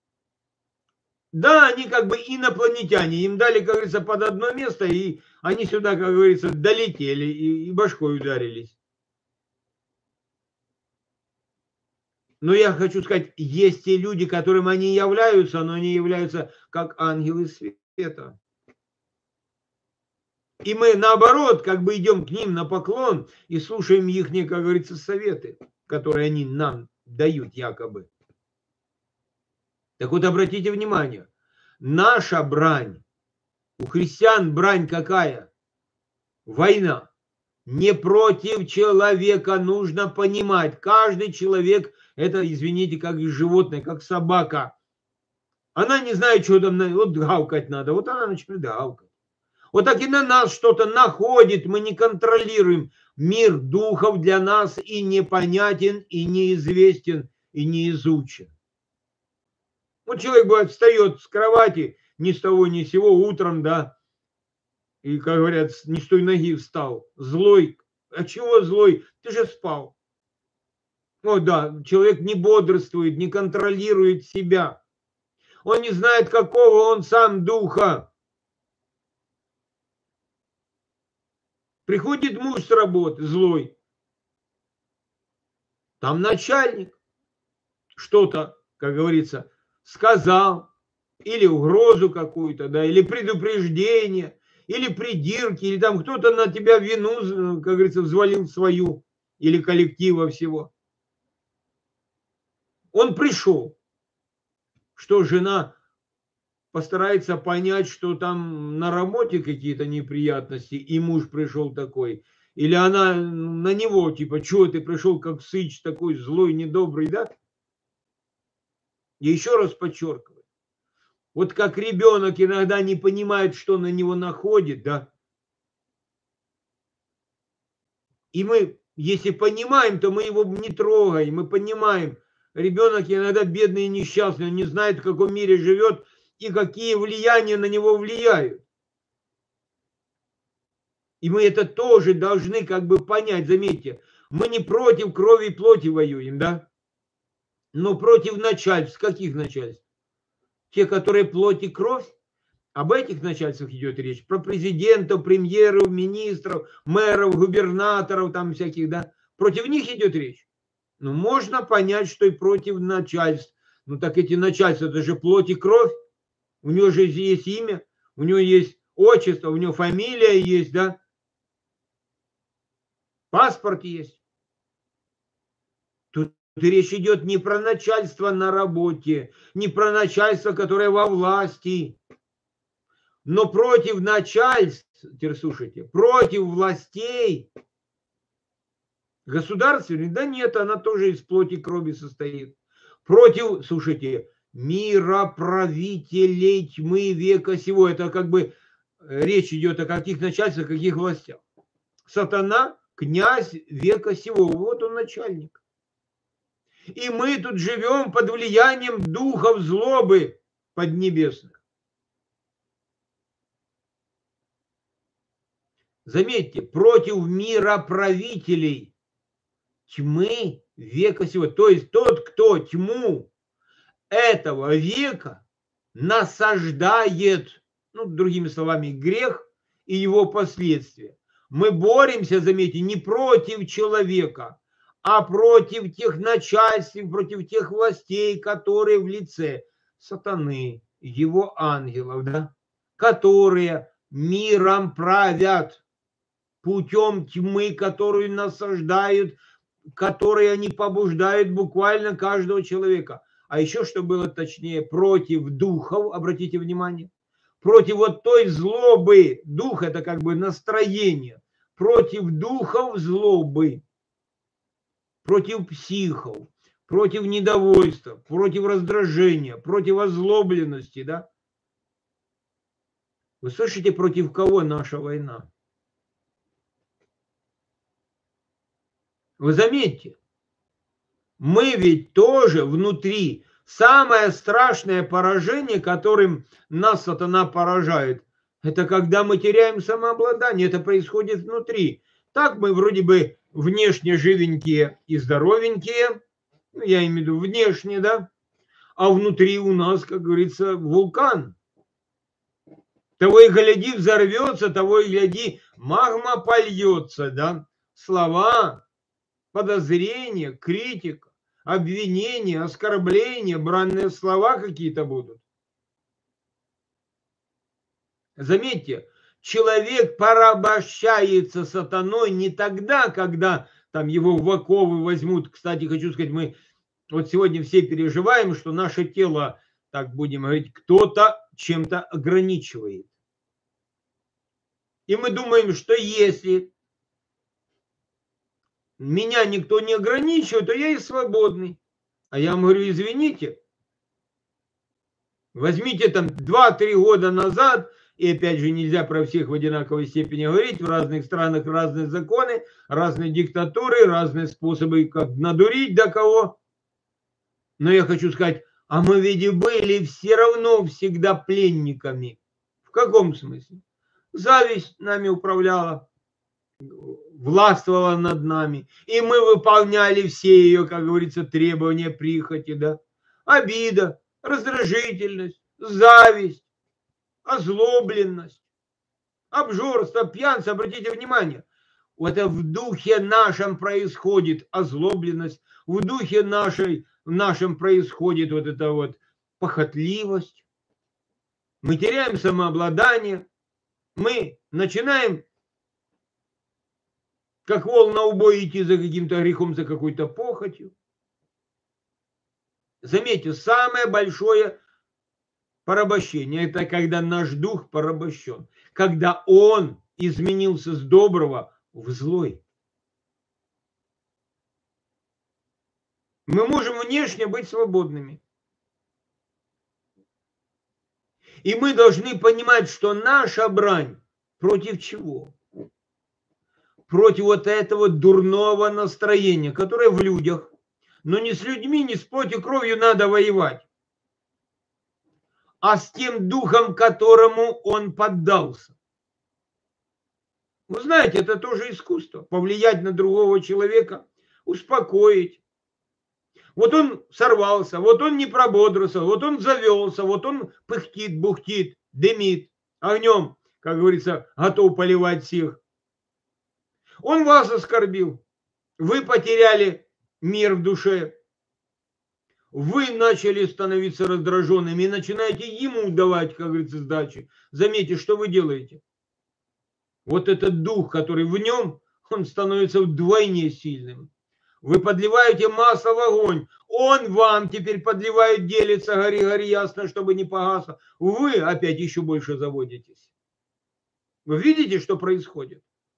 Speaker 1: Да, они как бы инопланетяне, им дали, как говорится, под одно место, и они сюда, как говорится, долетели и, и башкой ударились. Но я хочу сказать, есть те люди, которым они являются, но они являются как ангелы света. И мы, наоборот, как бы идем к ним на поклон и слушаем их, как говорится, советы, которые они нам дают якобы. Так вот, обратите внимание, наша брань, у христиан брань какая? Война. Не против человека, нужно понимать. Каждый человек, это, извините, как животное, как собака. Она не знает, что там, вот гавкать надо, вот она начнет гавкать. Вот так и на нас что-то находит, мы не контролируем. Мир духов для нас и непонятен, и неизвестен, и не изучен. Вот человек, бывает, встает с кровати, ни с того ни с сего, утром, да, и, как говорят, не с той ноги встал, злой. А чего злой? Ты же спал. О, да, человек не бодрствует, не контролирует себя. Он не знает, какого он сам духа. Приходит муж с работы, злой. Там начальник что-то, как говорится, сказал, или угрозу какую-то, да, или предупреждение, или придирки, или там кто-то на тебя вину, как говорится, взвалил свою, или коллектива всего. Он пришел, что жена постарается понять, что там на работе какие-то неприятности, и муж пришел такой. Или она на него, типа, чего ты пришел как сыч такой злой, недобрый, да? Я еще раз подчеркиваю. Вот как ребенок иногда не понимает, что на него находит, да? И мы, если понимаем, то мы его не трогаем, мы понимаем. Ребенок иногда бедный и несчастный, он не знает, в каком мире живет, и какие влияния на него влияют. И мы это тоже должны как бы понять, заметьте, мы не против крови и плоти воюем, да? Но против начальств. Каких начальств? Те, которые плоть и кровь? Об этих начальствах идет речь. Про президентов, премьеров, министров, мэров, губернаторов, там всяких, да? Против них идет речь. Ну, можно понять, что и против начальств. Ну, так эти начальства, это же плоть и кровь. У него же есть имя, у него есть отчество, у него фамилия есть, да? Паспорт есть. Тут речь идет не про начальство на работе, не про начальство, которое во власти, но против начальств, теперь слушайте, против властей государственных, да нет, она тоже из плоти и крови состоит. Против, слушайте, мироправителей тьмы века сего. Это как бы речь идет о каких начальствах, каких властях. Сатана, князь века сего. Вот он начальник. И мы тут живем под влиянием духов злобы поднебесных. Заметьте, против мироправителей тьмы века сего. То есть тот, кто тьму этого века насаждает, ну, другими словами, грех и его последствия. Мы боремся, заметьте, не против человека, а против тех начальств, против тех властей, которые в лице сатаны, его ангелов, да, которые миром правят путем тьмы, которую насаждают, которые они побуждают буквально каждого человека. А еще, что было точнее, против духов, обратите внимание, против вот той злобы, дух это как бы настроение, против духов злобы, против психов, против недовольства, против раздражения, против озлобленности, да? Вы слышите, против кого наша война? Вы заметьте, мы ведь тоже внутри Самое страшное поражение, которым нас сатана поражает, это когда мы теряем самообладание. Это происходит внутри. Так мы вроде бы внешне живенькие и здоровенькие, ну, я имею в виду внешне, да, а внутри у нас, как говорится, вулкан. Того и гляди взорвется, того и гляди магма польется, да. Слова, подозрения, критика, обвинения, оскорбления, бранные слова какие-то будут. Заметьте, человек порабощается сатаной не тогда, когда там его в оковы возьмут. Кстати, хочу сказать, мы вот сегодня все переживаем, что наше тело, так будем говорить, кто-то чем-то ограничивает. И мы думаем, что если меня никто не ограничивает, то я и свободный. А я вам говорю, извините, возьмите там два-три года назад, и опять же нельзя про всех в одинаковой степени говорить, в разных странах разные законы, разные диктатуры, разные способы, как надурить до кого. Но я хочу сказать, а мы ведь были все равно всегда пленниками. В каком смысле? Зависть нами управляла, властвовала над нами, и мы выполняли все ее, как говорится, требования, прихоти, да. Обида, раздражительность, зависть, озлобленность, обжорство, пьянство, обратите внимание, вот это в духе нашем происходит озлобленность, в духе нашей, в нашем происходит вот эта вот похотливость, мы теряем самообладание, мы начинаем как вол на убой идти за каким-то грехом, за какой-то похотью. Заметьте, самое большое порабощение – это когда наш дух порабощен, когда он изменился с доброго в злой. Мы можем внешне быть свободными. И мы должны понимать, что наша брань против чего? Против вот этого дурного настроения, которое в людях. Но не с людьми, не с плотью и кровью надо воевать, а с тем духом, которому он поддался. Вы знаете, это тоже искусство. Повлиять на другого человека, успокоить. Вот он сорвался, вот он не прободрился, вот он завелся, вот он пыхтит, бухтит, дымит, огнем, как говорится, готов поливать всех. Он вас оскорбил, вы потеряли мир в душе, вы начали становиться раздраженными и начинаете ему давать, как говорится, сдачи. Заметьте, что вы делаете. Вот этот дух, который в нем, он становится вдвойне сильным. Вы подливаете масло в огонь, он вам теперь подливает, делится, гори, гори, ясно, чтобы не погасло. Вы опять еще больше заводитесь. Вы видите, что происходит?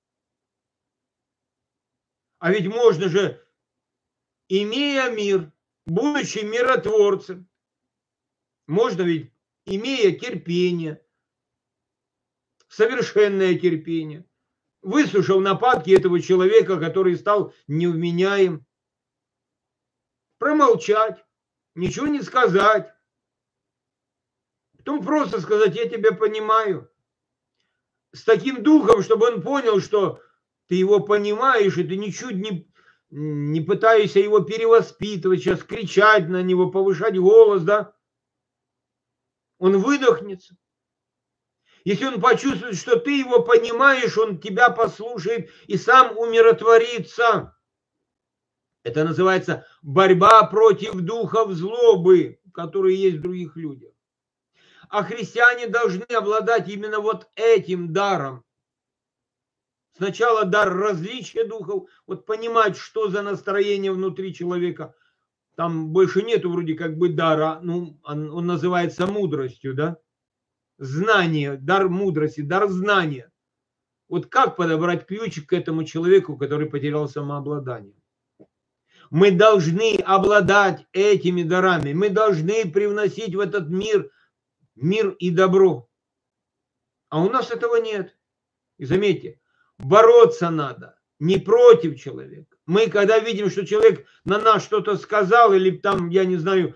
Speaker 1: А ведь можно же, имея мир, будучи миротворцем, можно ведь, имея терпение, совершенное терпение, выслушав нападки этого человека, который стал невменяем, промолчать, ничего не сказать, потом просто сказать: я тебя понимаю, с таким духом, чтобы он понял, что ты его понимаешь, и ты ничуть не, не пытаешься его перевоспитывать, сейчас кричать на него, повышать голос, да, он выдохнется. Если он почувствует, что ты его понимаешь, он тебя послушает и сам умиротворится. Это называется борьба против духов злобы, которые есть в других людях. А христиане должны обладать именно вот этим даром. Сначала дар различия духов, вот понимать, что за настроение внутри человека. Там больше нету вроде как бы дара, ну, он, он называется мудростью, да? Знание, дар мудрости, дар знания. Вот как подобрать ключик к этому человеку, который потерял самообладание? Мы должны обладать этими дарами. Мы должны привносить в этот мир мир и добро. А у нас этого нет. И заметьте, бороться надо не против человека. Мы когда видим, что человек на нас что-то сказал, или там, я не знаю,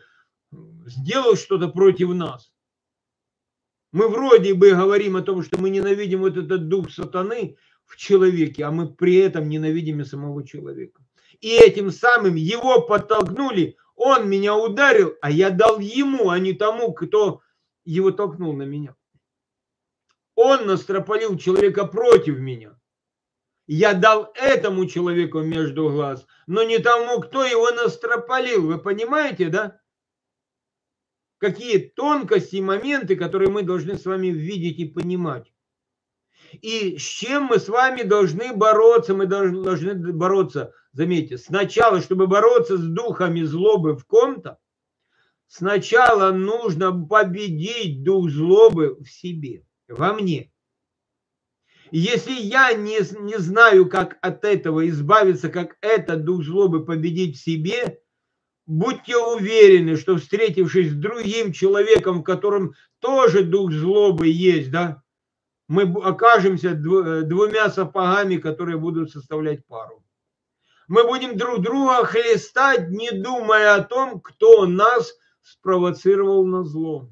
Speaker 1: сделал что-то против нас. Мы вроде бы говорим о том, что мы ненавидим вот этот дух сатаны в человеке, а мы при этом ненавидим и самого человека. И этим самым его подтолкнули, он меня ударил, а я дал ему, а не тому, кто его толкнул на меня. Он настропалил человека против меня. Я дал этому человеку между глаз, но не тому, кто его настропалил. Вы понимаете, да? Какие тонкости и моменты, которые мы должны с вами видеть и понимать. И с чем мы с вами должны бороться? Мы должны бороться, заметьте, сначала, чтобы бороться с духами злобы в ком-то, сначала нужно победить дух злобы в себе, во мне. Если я не, не знаю, как от этого избавиться, как этот дух злобы победить в себе, будьте уверены, что встретившись с другим человеком, в котором тоже дух злобы есть, да, мы окажемся двумя сапогами, которые будут составлять пару. Мы будем друг друга хлестать, не думая о том, кто нас спровоцировал на зло.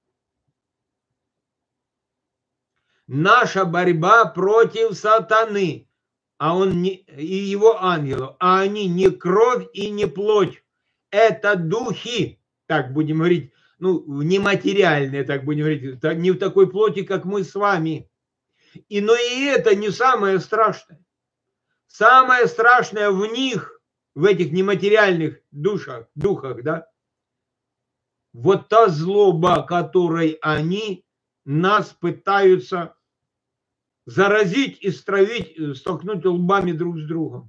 Speaker 1: Наша борьба против сатаны, а он не, и его ангелов, а они не кровь и не плоть. Это духи, так будем говорить, ну, нематериальные, так будем говорить, не в такой плоти, как мы с вами. И, но и это не самое страшное. Самое страшное в них, в этих нематериальных душах, духах, да, вот та злоба, которой они нас пытаются заразить и стравить, столкнуть лбами друг с другом.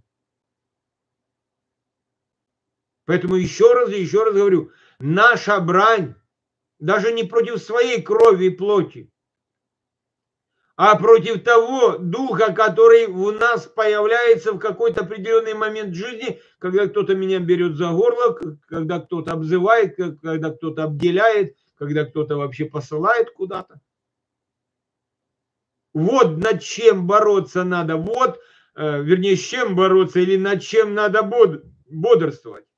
Speaker 1: Поэтому еще раз и еще раз говорю, наша брань даже не против своей крови и плоти, а против того духа, который у нас появляется в какой-то определенный момент жизни, когда кто-то меня берет за горло, когда кто-то обзывает, когда кто-то обделяет, когда кто-то вообще посылает куда-то. Вот над чем бороться надо, вот, э, вернее, с чем бороться или над чем надо bod- бодрствовать.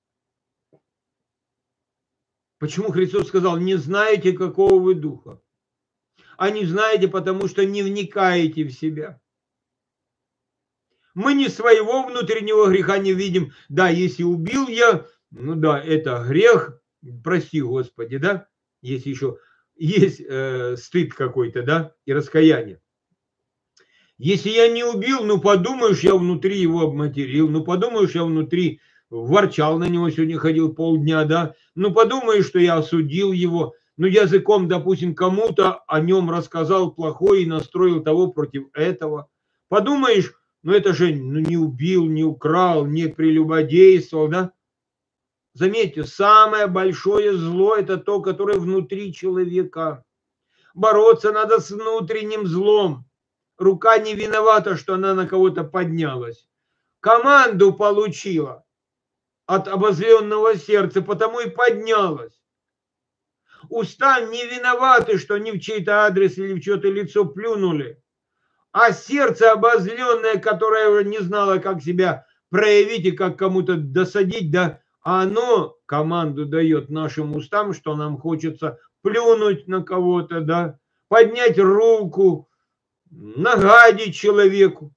Speaker 1: Почему Христос сказал, не знаете, какого вы духа? А не знаете, потому что не вникаете в себя. Мы ни своего внутреннего греха не видим. Да, если убил я, ну да, это грех, прости Господи, да, если еще есть э, стыд какой-то, да, и раскаяние. Если я не убил, ну подумаешь, я внутри его обматерил, ну подумаешь, я внутри ворчал на него, сегодня ходил полдня, да, ну подумаешь, что я осудил его. Ну, языком, допустим, кому-то о нем рассказал плохое и настроил того против этого. Подумаешь, ну это же ну, не убил, не украл, не прелюбодействовал, да? Заметьте, самое большое зло – это то, которое внутри человека. Бороться надо с внутренним злом. Рука не виновата, что она на кого-то поднялась. Команду получила от обозленного сердца, потому и поднялась. Уста не виноваты, что они в чей-то адрес или в чье-то лицо плюнули. А сердце обозленное, которое не знало, как себя проявить и как кому-то досадить, да, оно команду дает нашим устам, что нам хочется плюнуть на кого-то, да, поднять руку, нагадить человеку.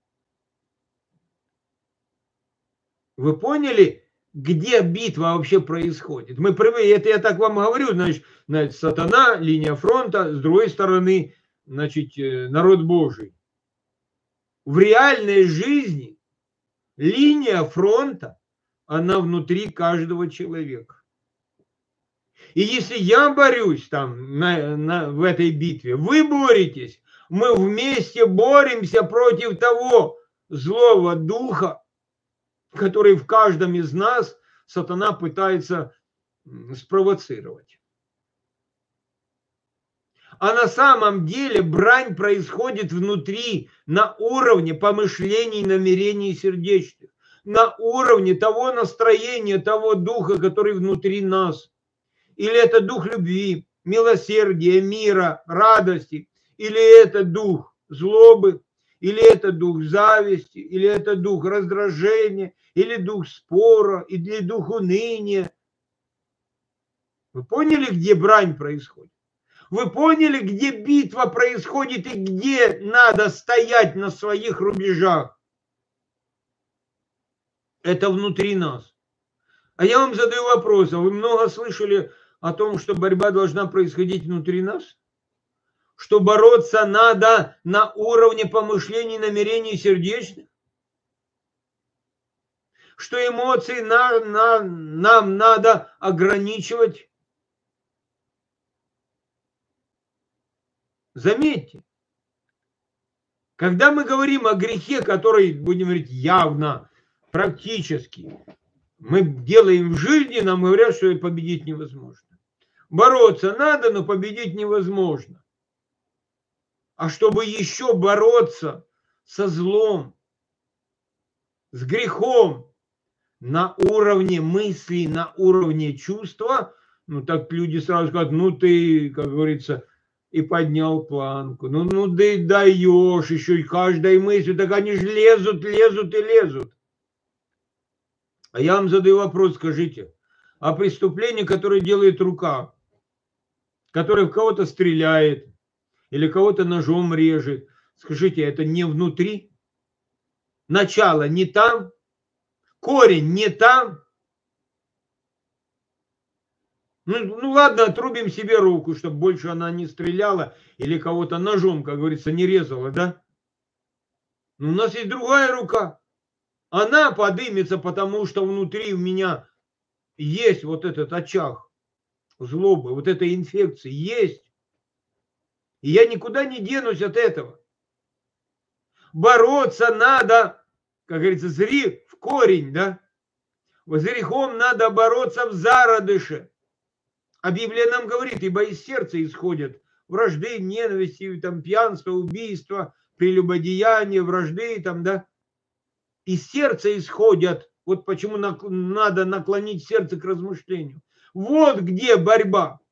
Speaker 1: Вы поняли, где битва вообще происходит? Мы привыкли, это я так вам говорю, значит, значит, сатана, линия фронта, с другой стороны, значит, народ Божий. В реальной жизни линия фронта, она внутри каждого человека. И если я борюсь там на, на, в этой битве, вы боретесь, мы вместе боремся против того злого духа, который в каждом из нас сатана пытается спровоцировать. А на самом деле брань происходит внутри, на уровне помышлений, намерений сердечных, на уровне того настроения, того духа, который внутри нас. Или это дух любви, милосердия, мира, радости, или это дух злобы, или это дух зависти, или это дух раздражения, или дух спора, или дух уныния. Вы поняли, где брань происходит? Вы поняли, где битва происходит и где надо стоять на своих рубежах? Это внутри нас. А я вам задаю вопрос, а вы много слышали о том, что борьба должна происходить внутри нас? Что бороться надо на уровне помышлений, намерений сердечных? Что эмоции на, на, нам надо ограничивать? Заметьте, когда мы говорим о грехе, который, будем говорить, явно, практически, мы делаем в жизни, нам говорят, что победить невозможно. Бороться надо, но победить невозможно. А чтобы еще бороться со злом, с грехом на уровне мысли, на уровне чувства, ну так люди сразу скажут, ну ты, как говорится, и поднял планку. Ну, ну ты даешь еще и каждой мыслью, так они же лезут, лезут и лезут. А я вам задаю вопрос, скажите, а преступление, которое делает рука, которое в кого-то стреляет или кого-то ножом режет, скажите, это не внутри? Начало не там? Корень не там? Ну, ну ладно, отрубим себе руку, чтобы больше она не стреляла или кого-то ножом, как говорится, не резала, да? Но у нас есть другая рука. Она подымется, потому что внутри у меня есть вот этот очаг злобы, вот этой инфекции есть. И я никуда не денусь от этого. Бороться надо, как говорится, зри в корень, да? С грехом надо бороться в зародыше. А Библия нам говорит, ибо из сердца исходят вражды, ненависти, там, пьянство, убийство, прелюбодеяние, вражды, там, да. Из сердца исходят. Вот почему надо наклонить сердце к размышлению. Вот где борьба.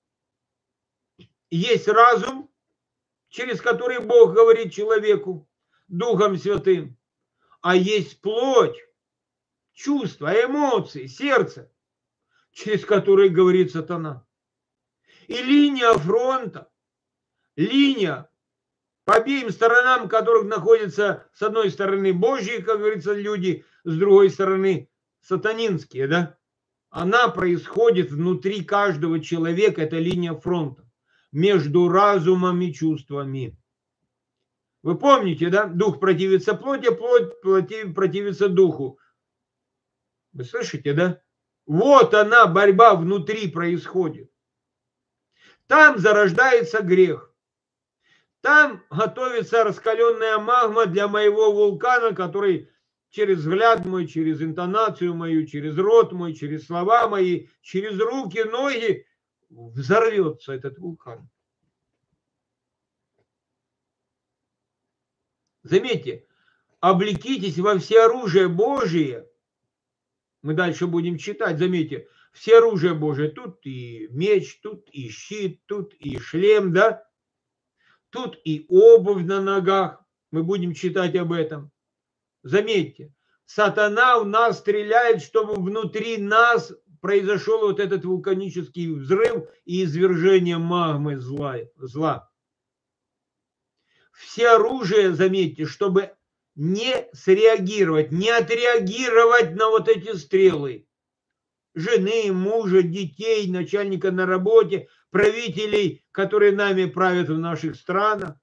Speaker 1: Есть разум, через который Бог говорит человеку, Духом Святым. А есть плоть, чувства, эмоции, сердце, через который говорит сатана. И линия фронта, линия по обеим сторонам, которых находятся с одной стороны Божьи, как говорится, люди, с другой стороны сатанинские, да, она происходит внутри каждого человека, это линия фронта, между разумом и чувствами. Вы помните, да? Дух противится плоти, плоть противится духу. Вы слышите, да? Вот она, борьба внутри происходит. Там зарождается грех. Там готовится раскаленная магма для моего вулкана, который через взгляд мой, через интонацию мою, через рот мой, через слова мои, через руки, ноги взорвется этот вулкан. Заметьте, облекитесь во всеоружие Божие. Мы дальше будем читать, заметьте, все оружие Божие. Тут и меч, тут и щит, тут и шлем, да? Тут и обувь на ногах. Мы будем читать об этом. Заметьте, сатана у нас стреляет, чтобы внутри нас произошел вот этот вулканический взрыв и извержение магмы зла. зла. Все оружие, заметьте, чтобы не среагировать, не отреагировать на вот эти стрелы. Жены, мужа, детей, начальника на работе, правителей, которые нами правят в наших странах.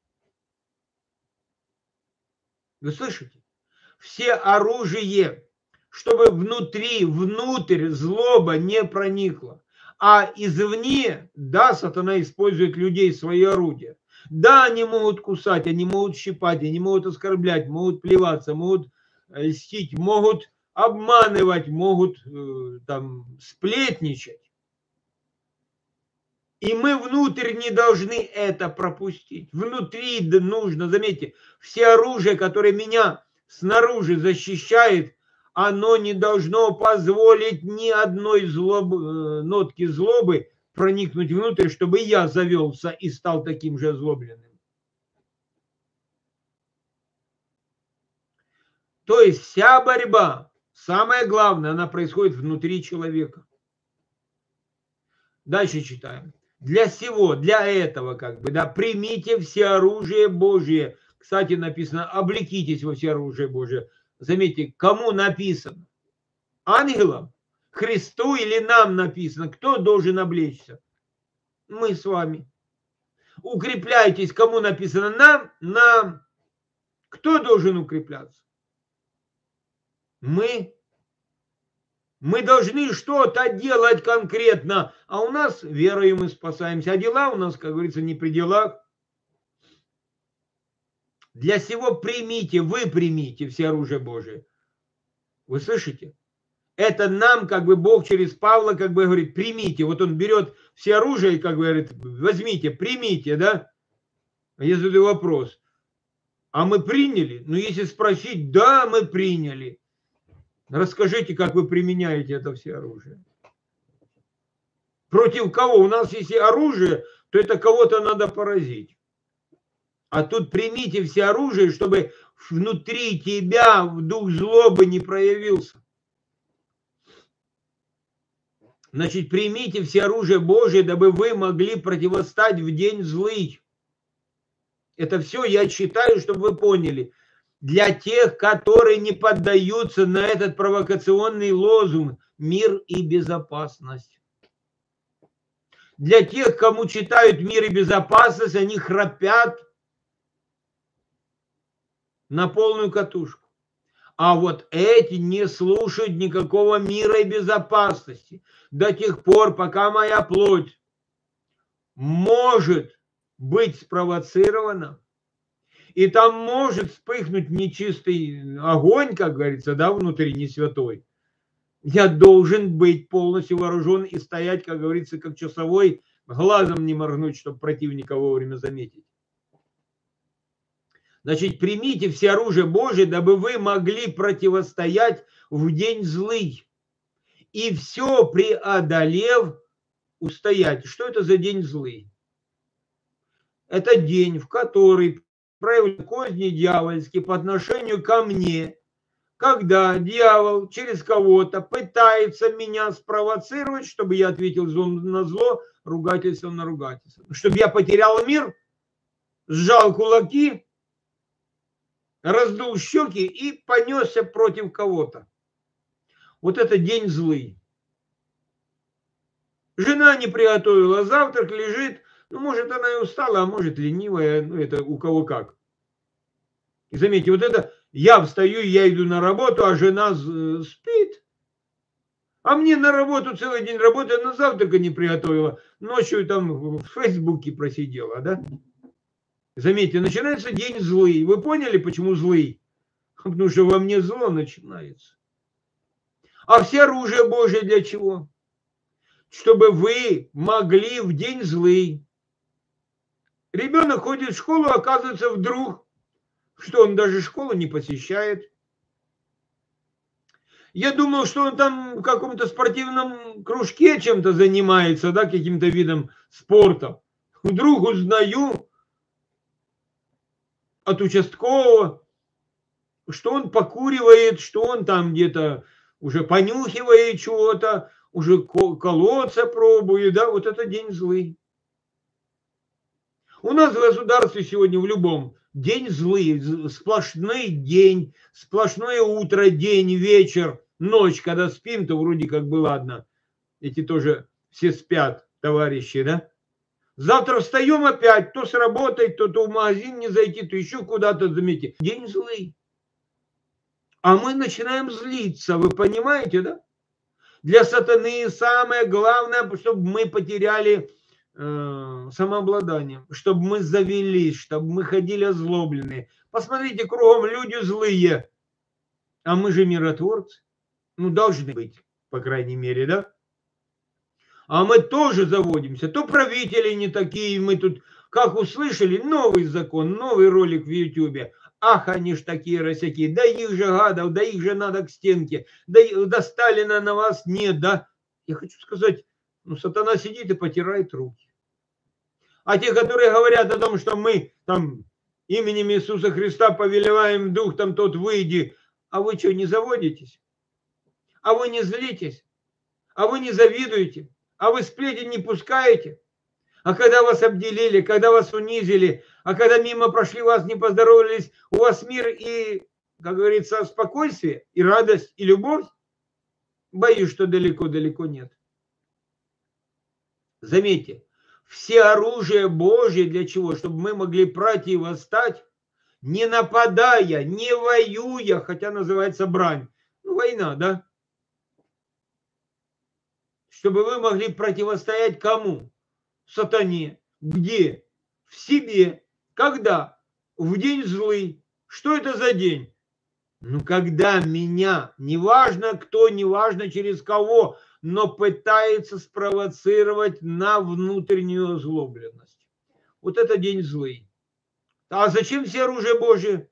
Speaker 1: Вы слышите? Все оружие, чтобы внутри, внутрь злоба не проникла. А извне, да, сатана использует людей, свои орудия. Да, они могут кусать, они могут щипать, они могут оскорблять, могут плеваться, могут льстить, могут обманывать, могут э, там сплетничать. И мы внутрь не должны это пропустить. Внутри нужно, заметьте, все оружие, которое меня снаружи защищает, оно не должно позволить ни одной злобы, нотки злобы проникнуть внутрь, чтобы я завелся и стал таким же озлобленным. То есть вся борьба, самое главное, она происходит внутри человека. Дальше читаем. Для сего, для этого, как бы, да, примите все оружие Божие. Кстати, написано, облекитесь во все оружие Божие. Заметьте, кому написано? Ангелам? Христу или нам написано? Кто должен облечься? Мы с вами. Укрепляйтесь, кому написано? Нам? Нам. Кто должен укрепляться? Мы. Мы должны что-то делать конкретно, а у нас верою мы спасаемся, а дела у нас, как говорится, не при делах. Для сего примите, вы примите все оружие Божие. Вы слышите? Это нам, как бы, Бог через Павла, как бы, говорит, примите. Вот он берет все оружие и, как бы, говорит, возьмите, примите, да? Я задаю вопрос. А мы приняли? Ну, если спросить, да, мы приняли. Расскажите, как вы применяете это все оружие. Против кого? У нас если оружие, то это кого-то надо поразить. А тут примите все оружие, чтобы внутри тебя дух злобы не проявился. Значит, примите все оружие Божие, дабы вы могли противостать в день злый. Это все я читаю, чтобы вы поняли. Для тех, которые не поддаются на этот провокационный лозунг «Мир и безопасность». Для тех, кому читают «Мир и безопасность», они храпят на полную катушку. А вот эти не слушают никакого мира и безопасности до тех пор, пока моя плоть может быть спровоцирована, и там может вспыхнуть нечистый огонь, как говорится, да, внутри, не святой. Я должен быть полностью вооружен и стоять, как говорится, как часовой, глазом не моргнуть, чтобы противника вовремя заметить. Значит, примите все оружие Божие, дабы вы могли противостоять в день злый. И все преодолев, устоять. Что это за день злый? Это день, в который проявляют козни дьявольские по отношению ко мне, когда дьявол через кого-то пытается меня спровоцировать, чтобы я ответил зло на зло, ругательством на ругательство. Чтобы я потерял мир, сжал кулаки, раздул щеки и понесся против кого-то. Вот это день злый. Жена не приготовила завтрак, лежит. Ну, может, она и устала, а может, ленивая. Ну, это у кого как. И заметьте, вот это я встаю, я иду на работу, а жена спит. А мне на работу целый день работы, она завтрака не приготовила. Ночью там в Фейсбуке просидела, да? Заметьте, начинается день злый. Вы поняли, почему злый? Потому что во мне зло начинается. А все оружие Божие для чего? Чтобы вы могли в день злый. Ребенок ходит в школу, оказывается, вдруг, что он даже школу не посещает. Я думал, что он там в каком-то спортивном кружке чем-то занимается, да, каким-то видом спорта. Вдруг узнаю от участкового, что он покуривает, что он там где-то уже понюхивает чего-то, уже колоться пробует, да, вот это день злый. У нас в государстве сегодня в любом день злый, сплошной день, сплошное утро, день, вечер, ночь, когда спим, то вроде как бы ладно, эти тоже все спят, товарищи, да. Завтра встаем опять, то с работой, то, то в магазин не зайти, то еще куда-то, заметьте. День злый. А мы начинаем злиться, вы понимаете, да? Для сатаны самое главное, чтобы мы потеряли э, самообладание, чтобы мы завелись, чтобы мы ходили озлобленные. Посмотрите, кругом люди злые, а мы же миротворцы. Ну, должны быть, по крайней мере, да? А мы тоже заводимся. То правители не такие, мы тут, как услышали, новый закон, новый ролик в Ютубе. Ах, они ж такие росяки, да их же гадов, да их же надо к стенке, да до Сталина на вас нет, да. Я хочу сказать, ну, сатана сидит и потирает руки. А те, которые говорят о том, что мы там именем Иисуса Христа повелеваем дух, там тот выйди, а вы что, не заводитесь? А вы не злитесь? А вы не завидуете? А вы сплетен не пускаете? А когда вас обделили, когда вас унизили, а когда мимо прошли, вас не поздоровались, у вас мир и, как говорится, спокойствие, и радость, и любовь? Боюсь, что далеко-далеко нет. Заметьте, все оружие Божье для чего? Чтобы мы могли противостать, не нападая, не воюя, хотя называется брань. Ну, война, да? Чтобы вы могли противостоять кому? Сатане. Где? В себе. Когда? В день злый. Что это за день? Ну, когда меня, неважно кто, неважно через кого, но пытается спровоцировать на внутреннюю озлобленность. Вот это день злый. А зачем все оружие Божие?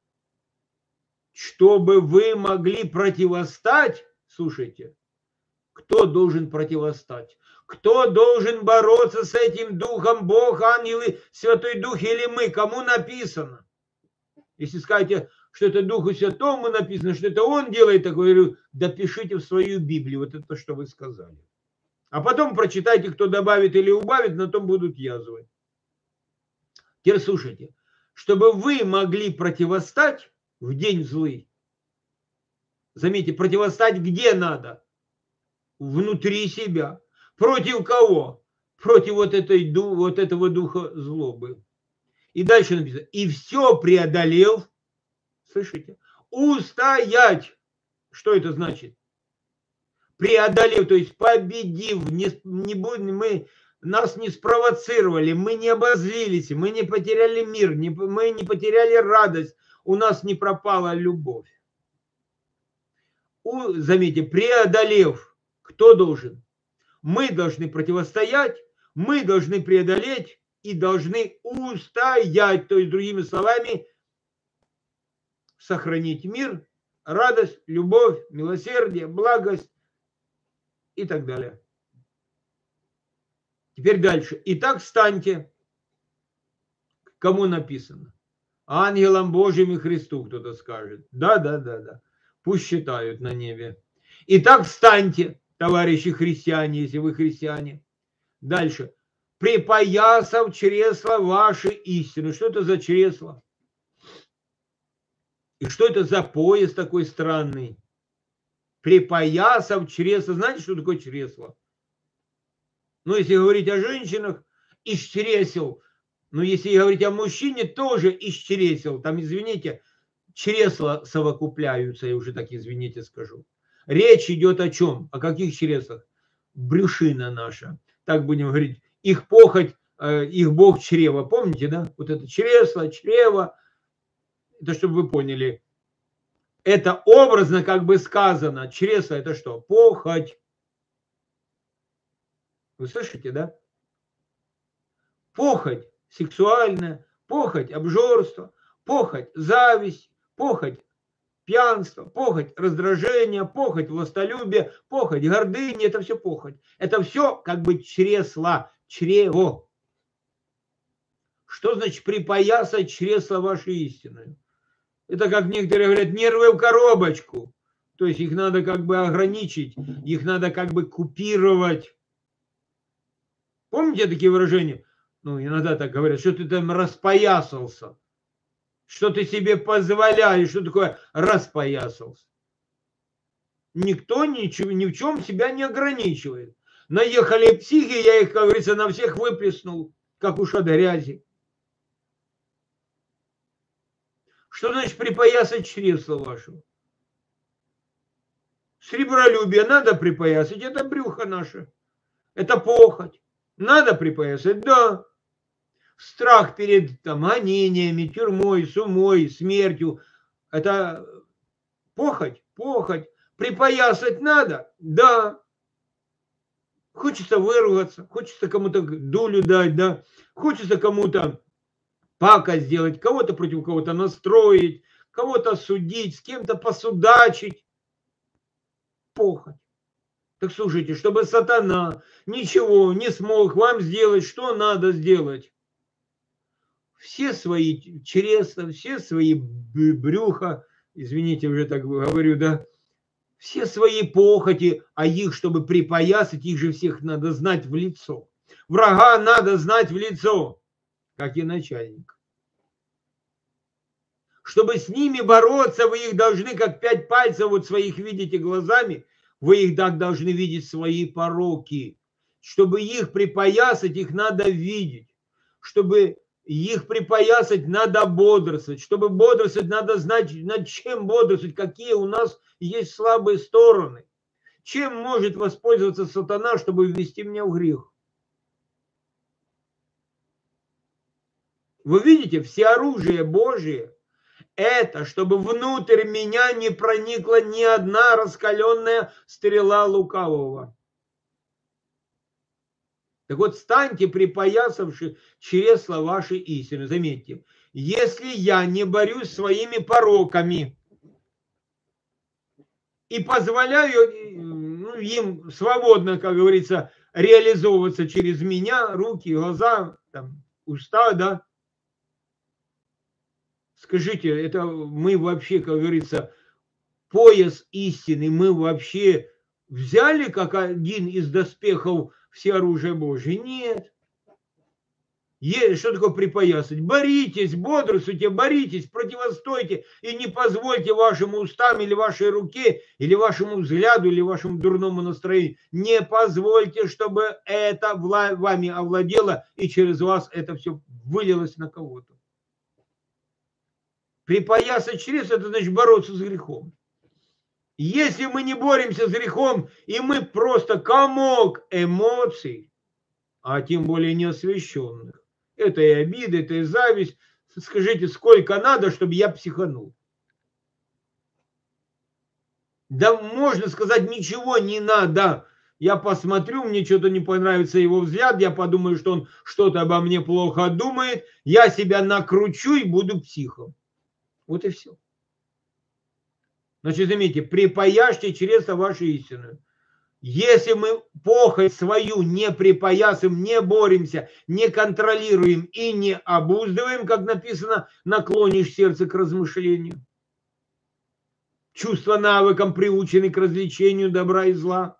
Speaker 1: Чтобы вы могли противостать, слушайте, кто должен противостать? Кто должен бороться с этим духом? Бог, ангелы, Святой Дух или мы? Кому написано? Если скажете, что это Духу Святому написано, что это Он делает такое, я говорю, допишите в свою Библию вот это, что вы сказали. А потом прочитайте, кто добавит или убавит, на том будут язвы. Теперь слушайте, чтобы вы могли противостать в день злый, заметьте, противостать где надо? Внутри себя. Против кого? Против вот, этой, вот этого духа злобы. И дальше написано, и все преодолев, слышите, устоять. Что это значит? Преодолев, то есть победив, не, не будем, мы, нас не спровоцировали, мы не обозлились, мы не потеряли мир, не, мы не потеряли радость, у нас не пропала любовь. У, заметьте, преодолев, кто должен? Мы должны противостоять, мы должны преодолеть и должны устоять, то есть, другими словами, сохранить мир, радость, любовь, милосердие, благость и так далее. Теперь дальше. Итак, встаньте. Кому написано? Ангелам Божьим и Христу, кто-то скажет. Да, да, да, да. Пусть считают на небе. Итак, встаньте, товарищи христиане, если вы христиане. Дальше. Припоясав чресла ваши истины. Что это за чресла? И что это за пояс такой странный? Припоясав чресла. Знаете, что такое чресло? Ну, если говорить о женщинах, из чресел. Но если говорить о мужчине, тоже из чресел. Там, извините, чресла совокупляются, я уже так, извините, скажу. Речь идет о чем? О каких чреслах? Брюшина наша. Так будем говорить. Их похоть, их бог чрева. Помните, да? Вот это чресло, чрево. Это чтобы вы поняли. Это образно как бы сказано. Чресло это что? Похоть. Вы слышите, да? Похоть сексуальная, похоть обжорство, похоть зависть, похоть пьянство, похоть раздражение, похоть властолюбие, похоть гордыня. Это все похоть. Это все как бы чресло, чрево. Что значит припоясать чресло вашей истины? Это как некоторые говорят, нервы в коробочку. То есть их надо как бы ограничить, их надо как бы купировать. Помните такие выражения? Ну, иногда так говорят, что ты там распоясался. Что ты себе позволяешь, что такое распоясался. Никто ничего, ни в чем себя не ограничивает. Наехали психи, я их, как говорится, на всех выплеснул, как уж от грязи. Что значит припоясать чресло вашего? Сребролюбие надо припоясать, это брюхо наше. Это похоть. Надо припоясать, да. Страх перед там, гонениями, тюрьмой, сумой, смертью. Это похоть, похоть. Припоясать надо, да. Хочется выругаться, хочется кому-то дулю дать, да. Хочется кому-то пакость сделать, кого-то против кого-то настроить, кого-то судить, с кем-то посудачить. Похоть. Так слушайте, чтобы сатана ничего не смог вам сделать, что надо сделать? Все свои чресла, все свои брюха, извините, уже так говорю, да, все свои похоти, а их, чтобы припоясать, их же всех надо знать в лицо. Врага надо знать в лицо, как и начальник. Чтобы с ними бороться, вы их должны, как пять пальцев вот своих видите глазами, вы их так должны видеть свои пороки. Чтобы их припоясать, их надо видеть. Чтобы их припоясать, надо бодрствовать. Чтобы бодрствовать, надо знать, над чем бодрствовать, какие у нас есть слабые стороны. Чем может воспользоваться сатана, чтобы ввести меня в грех? Вы видите, все оружие Божие – это чтобы внутрь меня не проникла ни одна раскаленная стрела лукавого. Так вот, станьте припоясавши чресла вашей истины. Заметьте, если я не борюсь своими пороками и позволяю ну, им свободно, как говорится, реализовываться через меня, руки, глаза, там, уста, да, скажите, это мы вообще, как говорится, пояс истины, мы вообще взяли как один из доспехов все оружие Божие? Нет. Что такое припоясать? Боритесь, бодрствуйте, боритесь, противостойте и не позвольте вашим устам или вашей руке, или вашему взгляду, или вашему дурному настроению, не позвольте, чтобы это вами овладело и через вас это все вылилось на кого-то. Припоясать чресла – это значит бороться с грехом. Если мы не боремся с грехом, и мы просто комок эмоций, а тем более неосвященных, это и обида, это и зависть. Скажите, сколько надо, чтобы я психанул? Да можно сказать, ничего не надо. Я посмотрю, мне что-то не понравится его взгляд, я подумаю, что он что-то обо мне плохо думает, я себя накручу и буду психом. Вот и все. Значит, заметьте, припаяшьте чресла вашей истины. Если мы похоть свою не припоясываем, не боремся, не контролируем и не обуздываем, как написано, наклонишь сердце к размышлению. Чувства навыкам приучены к развлечению добра и зла.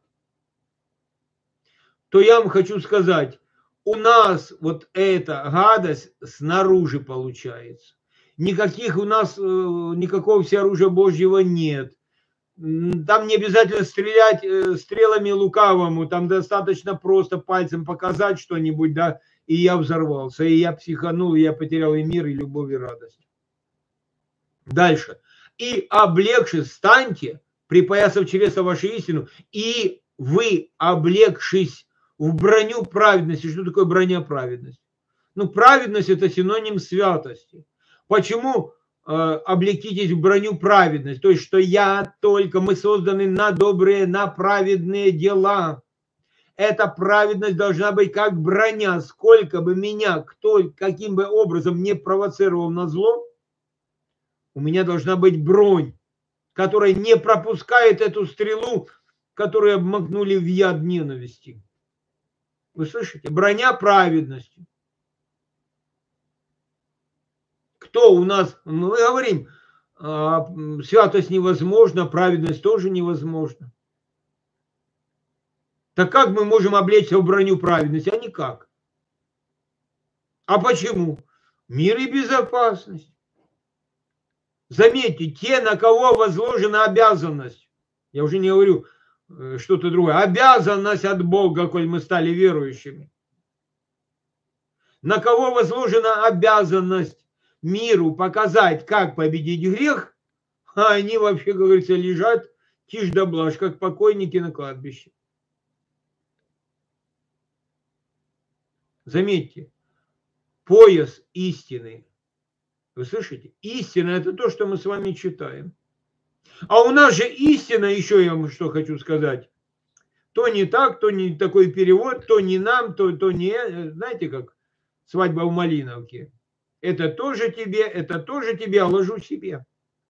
Speaker 1: То я вам хочу сказать, у нас вот эта гадость снаружи получается. Никаких у нас, никакого всеоружия Божьего нет. Там не обязательно стрелять стрелами лукавому, там достаточно просто пальцем показать что-нибудь, да, и я взорвался, и я психанул, и я потерял и мир, и любовь, и радость. Дальше. И облегшись, станьте, припоясав чресла вашей истину, и вы, облегшись в броню праведности. Что такое броня праведности? Ну, праведность – это синоним святости. Почему? Облегтитесь в броню праведность, то есть, что я только, мы созданы на добрые, на праведные дела. Эта праведность должна быть как броня, сколько бы меня, кто, каким бы образом не провоцировал на зло, у меня должна быть бронь, которая не пропускает эту стрелу, которую обмакнули в яд ненависти. Вы слышите? Броня праведности. Кто у нас, мы говорим, святость невозможна, праведность тоже невозможна. Так как мы можем облечься в броню праведности? А никак. А почему? Мир и безопасность. Заметьте, те, на кого возложена обязанность, я уже не говорю что-то другое, обязанность от Бога, коль мы стали верующими. На кого возложена обязанность миру показать, как победить грех, а они вообще, как говорится, лежат тишь да блажь, как покойники на кладбище. Заметьте, пояс истины. Вы слышите? Истина – это то, что мы с вами читаем. А у нас же истина, еще я вам что хочу сказать, то не так, то не такой перевод, то не нам, то, то не, знаете как, свадьба в Малиновке. Это тоже тебе, это тоже тебе, а ложу себе.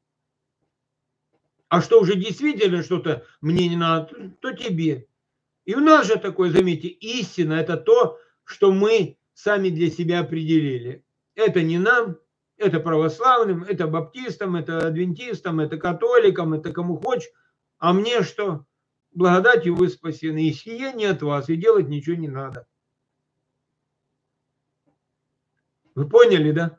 Speaker 1: А что уже действительно что-то мне не надо, то тебе. И у нас же такое, заметьте, истина – это то, что мы сами для себя определили. Это не нам, это православным, это баптистам, это адвентистам, это католикам, это кому хочешь. А мне что? Благодатью вы спасены, и сие не от вас, и делать ничего не надо. Вы поняли, да?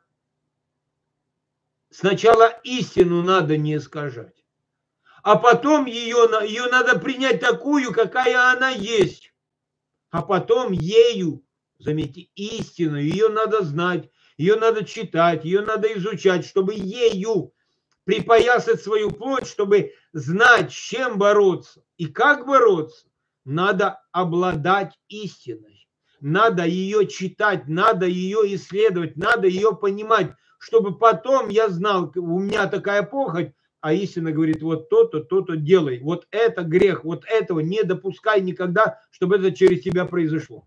Speaker 1: Сначала истину надо не искажать, а потом ее, ее надо принять такую, какая она есть. А потом ею, заметьте, истину, ее надо знать, ее надо читать, ее надо изучать, чтобы ею припоясать свою плоть, чтобы знать, с чем бороться и как бороться. Надо обладать истиной, надо ее читать, надо ее исследовать, надо ее понимать, чтобы потом я знал, у меня такая похоть, а истина говорит, вот то-то, то-то делай, вот это грех, вот этого не допускай никогда, чтобы это через тебя произошло.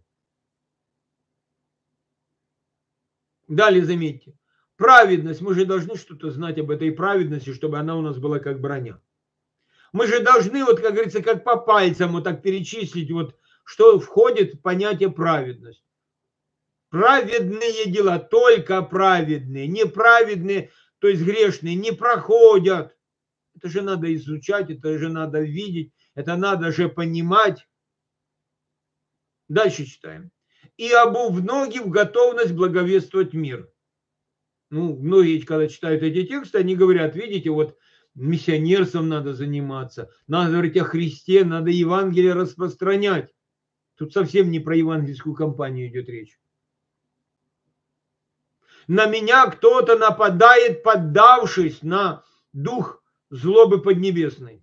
Speaker 1: Далее заметьте, праведность, мы же должны что-то знать об этой праведности, чтобы она у нас была как броня. Мы же должны, вот как говорится, как по пальцам вот так перечислить, вот что входит в понятие праведность. Праведные дела, только праведные, неправедные, то есть грешные, не проходят. Это же надо изучать, это же надо видеть, это надо же понимать. Дальше читаем. И обув ноги в готовность благовествовать мир. Ну, многие, когда читают эти тексты, они говорят, видите, вот миссионерством надо заниматься, надо говорить о Христе, надо Евангелие распространять. Тут совсем не про евангельскую кампанию идет речь. На меня кто-то нападает, поддавшись на дух злобы поднебесной.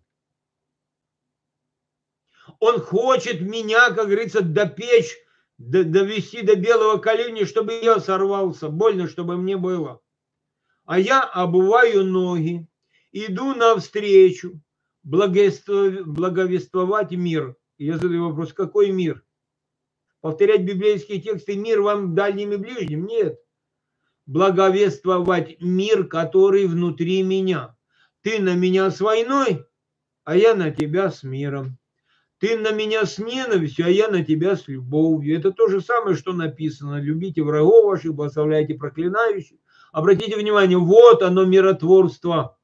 Speaker 1: Он хочет меня, как говорится, допечь, довести до белого коленя, чтобы я сорвался. Больно, чтобы мне было. А я обуваю ноги, иду навстречу, благовествовать мир. И я задаю вопрос, какой мир? Повторять библейские тексты, мир вам дальним и ближним? Нет. Благовествовать мир, который внутри меня. Ты на меня с войной, а я на тебя с миром. Ты на меня с ненавистью, а я на тебя с любовью. Это то же самое, что написано. Любите врагов ваших, благословляйте проклинающих. Обратите внимание, вот оно миротворство.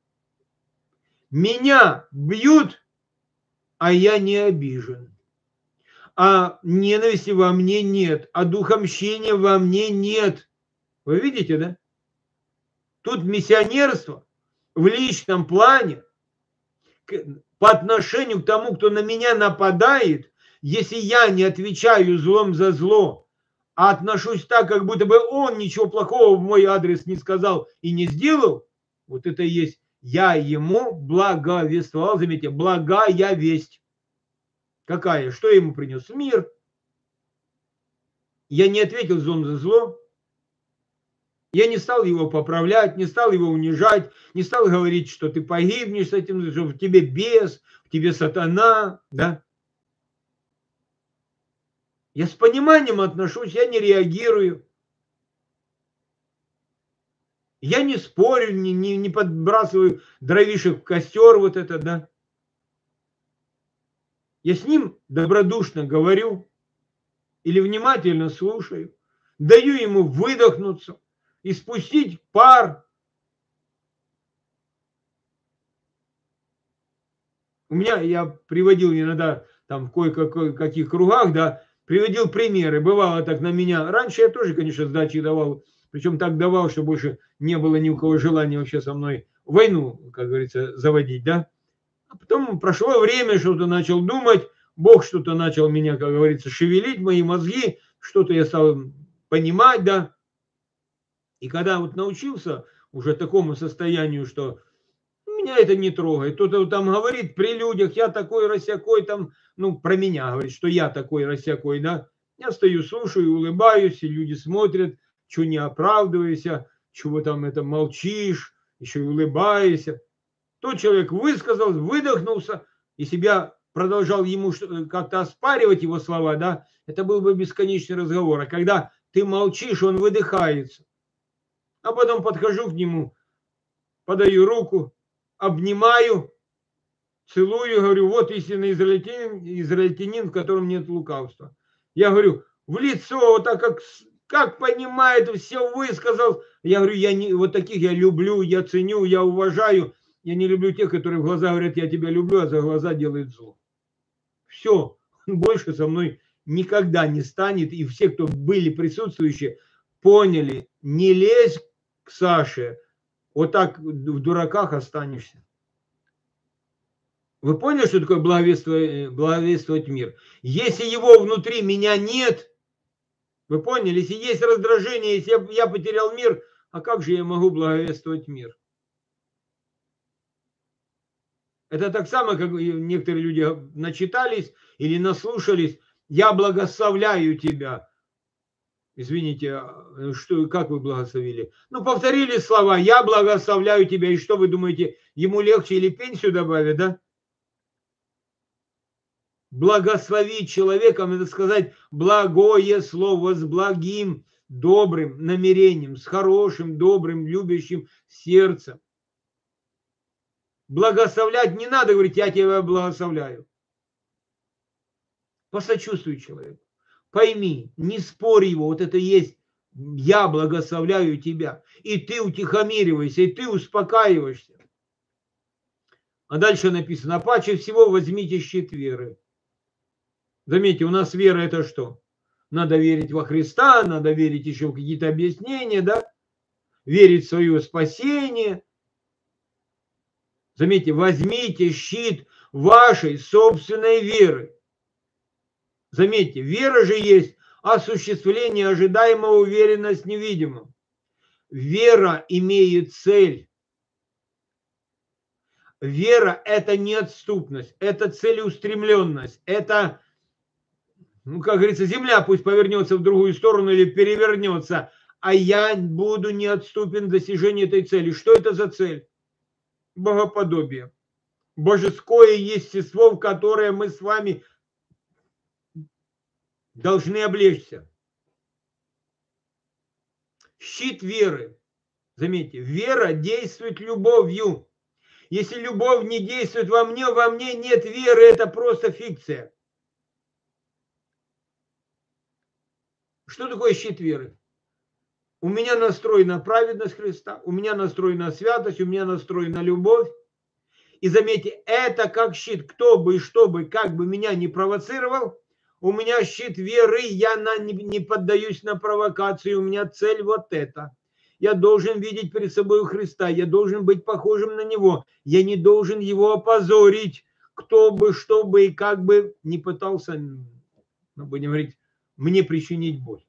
Speaker 1: Меня бьют, а я не обижен. А ненависти во мне нет, а духомщения во мне нет. Вы видите, да? Тут миссионерство в личном плане по отношению к тому, кто на меня нападает, если я не отвечаю злом за зло, а отношусь так, как будто бы он ничего плохого в мой адрес не сказал и не сделал, вот это и есть я ему благовествовал, заметьте, благая весть. Какая? Что я ему принес? Мир. Я не ответил злом за зло. Я не стал его поправлять, не стал его унижать, не стал говорить, что ты погибнешь с этим, что в тебе бес, в тебе сатана, да. Я с пониманием отношусь, я не реагирую. Я не спорю, не, не, не подбрасываю дровишек в костер, вот это, да. Я с ним добродушно говорю или внимательно слушаю, даю ему выдохнуться и спустить пар. У меня, я приводил иногда там в кое-каких кругах, да, приводил примеры. Бывало так на меня. Раньше я тоже, конечно, сдачи давал. Причем так давал, что больше не было ни у кого желания вообще со мной войну, как говорится, заводить, да. А потом прошло время, что-то начал думать, Бог что-то начал меня, как говорится, шевелить, мои мозги, что-то я стал понимать, да. И когда вот научился уже такому состоянию, что меня это не трогает, кто-то там говорит при людях, я такой рассякой, там, ну, про меня говорит, что я такой рассякой, да. Я стою, слушаю, улыбаюсь, и люди смотрят, что не оправдывайся, чего там это молчишь, еще и улыбаешься. Тот человек высказал, выдохнулся, и себя продолжал ему как-то оспаривать его слова, да, это был бы бесконечный разговор. А когда ты молчишь, он выдыхается. А потом подхожу к нему, подаю руку, обнимаю, целую, говорю, вот истинный израильтянин, израильтянин, в котором нет лукавства. Я говорю, в лицо, вот так как, как понимает, все высказал. Я говорю, я не, вот таких я люблю, я ценю, я уважаю. Я не люблю тех, которые в глаза говорят, я тебя люблю, а за глаза делают зло. Все, он больше со мной никогда не станет. И все, кто были присутствующие, поняли, не лезь к Саше, вот так в дураках останешься. Вы поняли, что такое благовествовать, благовествовать мир? Если его внутри меня нет, вы поняли, если есть раздражение, если я, я потерял мир, а как же я могу благовествовать мир? Это так само, как некоторые люди начитались или наслушались, я благословляю тебя. Извините, что, как вы благословили? Ну, повторили слова, я благословляю тебя. И что вы думаете, ему легче или пенсию добавить, да? Благословить человеком, это сказать благое слово с благим, добрым намерением, с хорошим, добрым, любящим сердцем. Благословлять не надо говорить, я тебя благословляю. Посочувствуй человеку. Пойми, не спорь его, вот это есть, я благословляю тебя. И ты утихомиривайся, и ты успокаиваешься. А дальше написано, а паче всего возьмите щит веры. Заметьте, у нас вера это что? Надо верить во Христа, надо верить еще в какие-то объяснения, да? Верить в свое спасение. Заметьте, возьмите щит вашей собственной веры. Заметьте, вера же есть осуществление ожидаемого, уверенность невидимого. Вера имеет цель. Вера – это неотступность, это целеустремленность, это, ну, как говорится, земля пусть повернется в другую сторону или перевернется, а я буду неотступен в достижении этой цели. Что это за цель? Богоподобие. Божеское естество, в которое мы с вами должны облечься. Щит веры. Заметьте, вера действует любовью. Если любовь не действует во мне, во мне нет веры, это просто фикция. Что такое щит веры? У меня настроена праведность Христа, у меня настроена святость, у меня настроена любовь. И заметьте, это как щит. Кто бы и что бы, как бы меня не провоцировал, у меня щит веры, я на, не, не поддаюсь на провокации, у меня цель вот эта. Я должен видеть перед собой Христа, я должен быть похожим на Него, я не должен Его опозорить, кто бы, что бы и как бы не пытался, ну, будем говорить, мне причинить боль.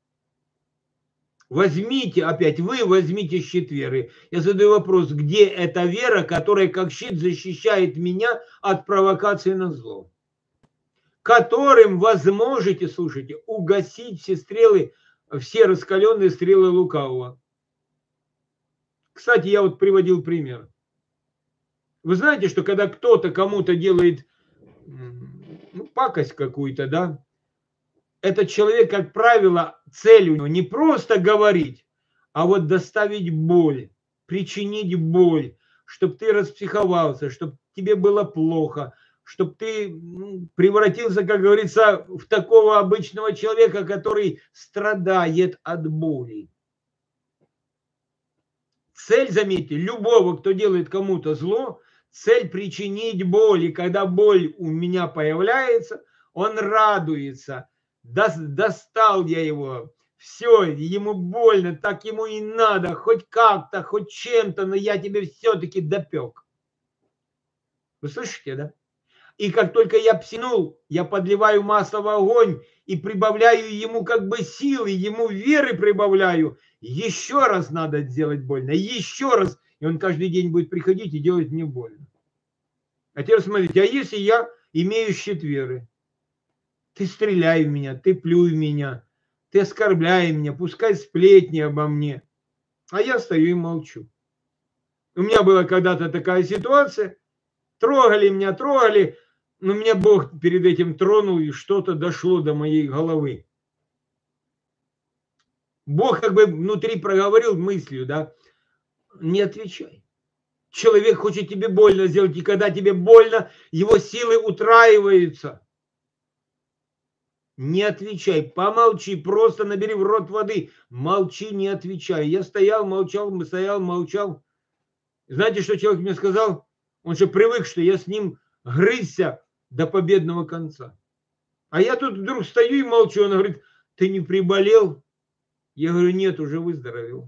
Speaker 1: Возьмите, опять вы возьмите щит веры. Я задаю вопрос, где эта вера, которая как щит защищает меня от провокации на зло? Которым возможете, слушайте, угасить все стрелы, все раскаленные стрелы лукавого. Кстати, я вот приводил пример. Вы знаете, что когда кто-то кому-то делает, ну, пакость какую-то, да, этот человек, как правило, цель у него не просто говорить, а вот доставить боль, причинить боль, чтобы ты распсиховался, чтобы тебе было плохо, чтобы ты, ну, превратился, как говорится, в такого обычного человека, который страдает от боли. Цель, заметьте, любого, кто делает кому-то зло, цель причинить боль. И когда боль у меня появляется, он радуется. Достал я его, все, ему больно, так ему и надо, хоть как-то, хоть чем-то, но я тебе все-таки допек. Вы слышите, да? И как только я псинул, я подливаю масло в огонь и прибавляю ему как бы силы, ему веры прибавляю. Еще раз надо сделать больно, еще раз. И он каждый день будет приходить и делать мне больно. А теперь смотрите, а если я имею щит веры? Ты стреляй в меня, ты плюй в меня, ты оскорбляй меня, пускай сплетни обо мне. А я стою и молчу. У меня была когда-то такая ситуация, трогали меня, трогали, но меня Бог перед этим тронул, и что-то дошло до моей головы. Бог как бы внутри проговорил мыслью, да, не отвечай. Человек хочет тебе больно сделать, и когда тебе больно, его силы утраиваются. Не отвечай, помолчи, просто набери в рот воды, молчи, не отвечай. Я стоял, молчал, стоял, молчал. Знаете, что человек мне сказал? Он же привык, что я с ним грызся до победного конца. А я тут вдруг стою и молчу. Он говорит, ты не приболел? Я говорю, нет, уже выздоровел.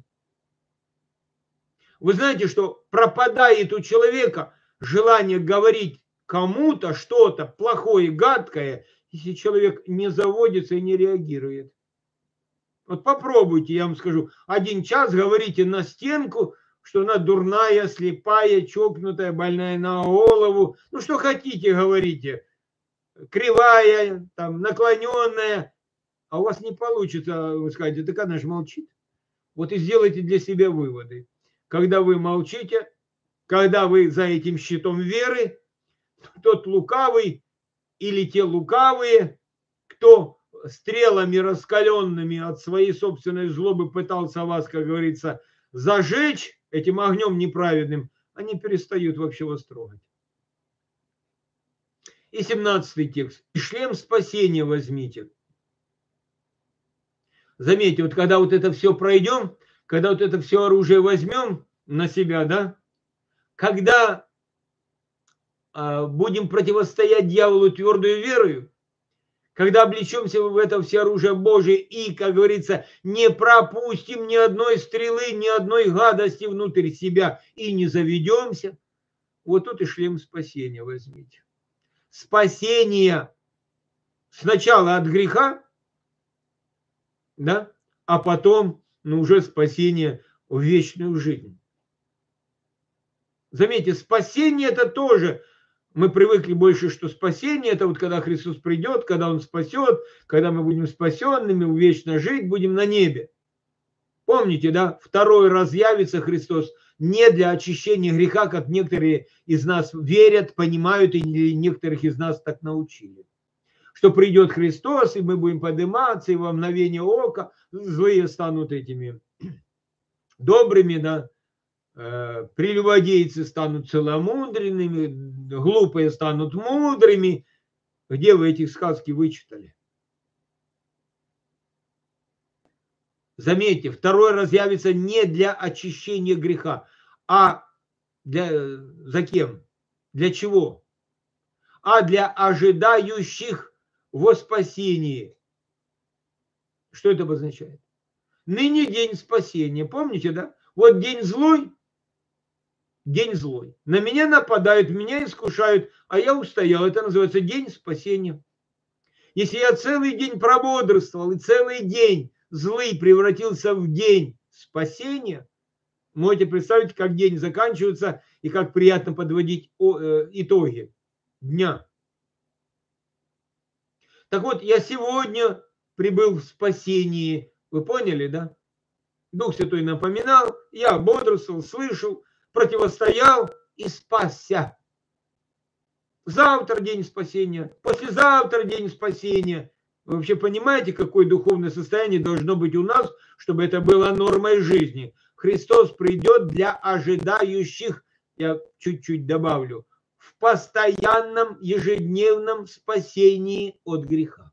Speaker 1: Вы знаете, что пропадает у человека желание говорить кому-то что-то плохое, гадкое, если человек не заводится и не реагирует. Вот попробуйте, я вам скажу, один час говорите на стенку, что она дурная, слепая, чокнутая, больная на голову. Ну, что хотите, говорите. Кривая, там, наклоненная. А у вас не получится, вы скажете, так она же молчит. Вот и сделайте для себя выводы. Когда вы молчите, когда вы за этим щитом веры, тот лукавый или те лукавые, кто стрелами раскаленными от своей собственной злобы пытался вас, как говорится, зажечь этим огнем неправедным, они перестают вообще вас трогать. И семнадцатый текст. И шлем спасения возьмите. Заметьте, вот когда вот это все пройдем, когда вот это все оружие возьмем на себя, да, когда э, будем противостоять дьяволу твердую верою, когда облечемся в это все оружие Божие и, как говорится, не пропустим ни одной стрелы, ни одной гадости внутрь себя и не заведемся, вот тут и шлем спасения возьмите. Спасение сначала от греха, да, а потом, ну, уже спасение в вечную жизнь. Заметьте, спасение это тоже, мы привыкли больше, что спасение это вот когда Христос придет, когда Он спасет, когда мы будем спасенными, вечно жить будем на небе. Помните, да, второй раз явится Христос не для очищения греха, как некоторые из нас верят, понимают, и некоторых из нас так научили. Что придет Христос, и мы будем подниматься, и во мгновение ока злые станут этими добрыми, да, э, прелюбодейцы станут целомудренными, глупые станут мудрыми. Где вы эти сказки вычитали? Заметьте, второй раз явится не для очищения греха, а для, за кем? Для чего? А для ожидающих во спасении. Что это обозначает? Ныне день спасения. Помните, да? Вот день злой, день злой. На меня нападают, меня искушают, а я устоял. Это называется день спасения. Если я целый день прободрствовал и целый день злый превратился в день спасения, можете представить, как день заканчивается и как приятно подводить итоги дня. Так вот, я сегодня прибыл в спасении. Вы поняли, да? Дух Святой напоминал, я бодрствовал, слышал, противостоял и спасся. Завтра день спасения, послезавтра день спасения. Вы вообще понимаете, какое духовное состояние должно быть у нас, чтобы это было нормой жизни? Христос придет для ожидающих, я чуть-чуть добавлю, в постоянном ежедневном спасении от греха.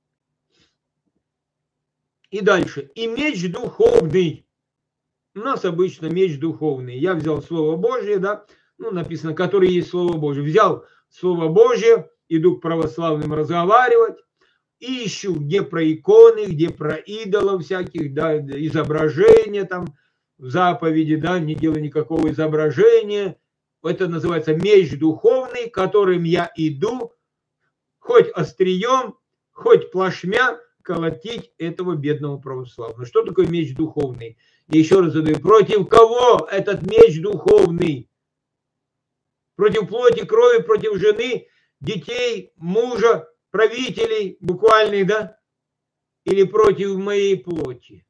Speaker 1: И дальше. И меч духовный. У нас обычно меч духовный. Я взял Слово Божие, да, ну, написано, который есть Слово Божие. Взял Слово Божие, иду к православным разговаривать, и ищу, где про иконы, где про идолов всяких, да, изображения там, заповеди, да, не делай никакого изображения. Это называется меч духовный, которым я иду, хоть острием, хоть плашмя, колотить этого бедного православного. Что такое меч духовный? Я еще раз задаю, против кого этот меч духовный? Против плоти, крови, против жены, детей, мужа, правителей буквальных, да? Или против моей плоти?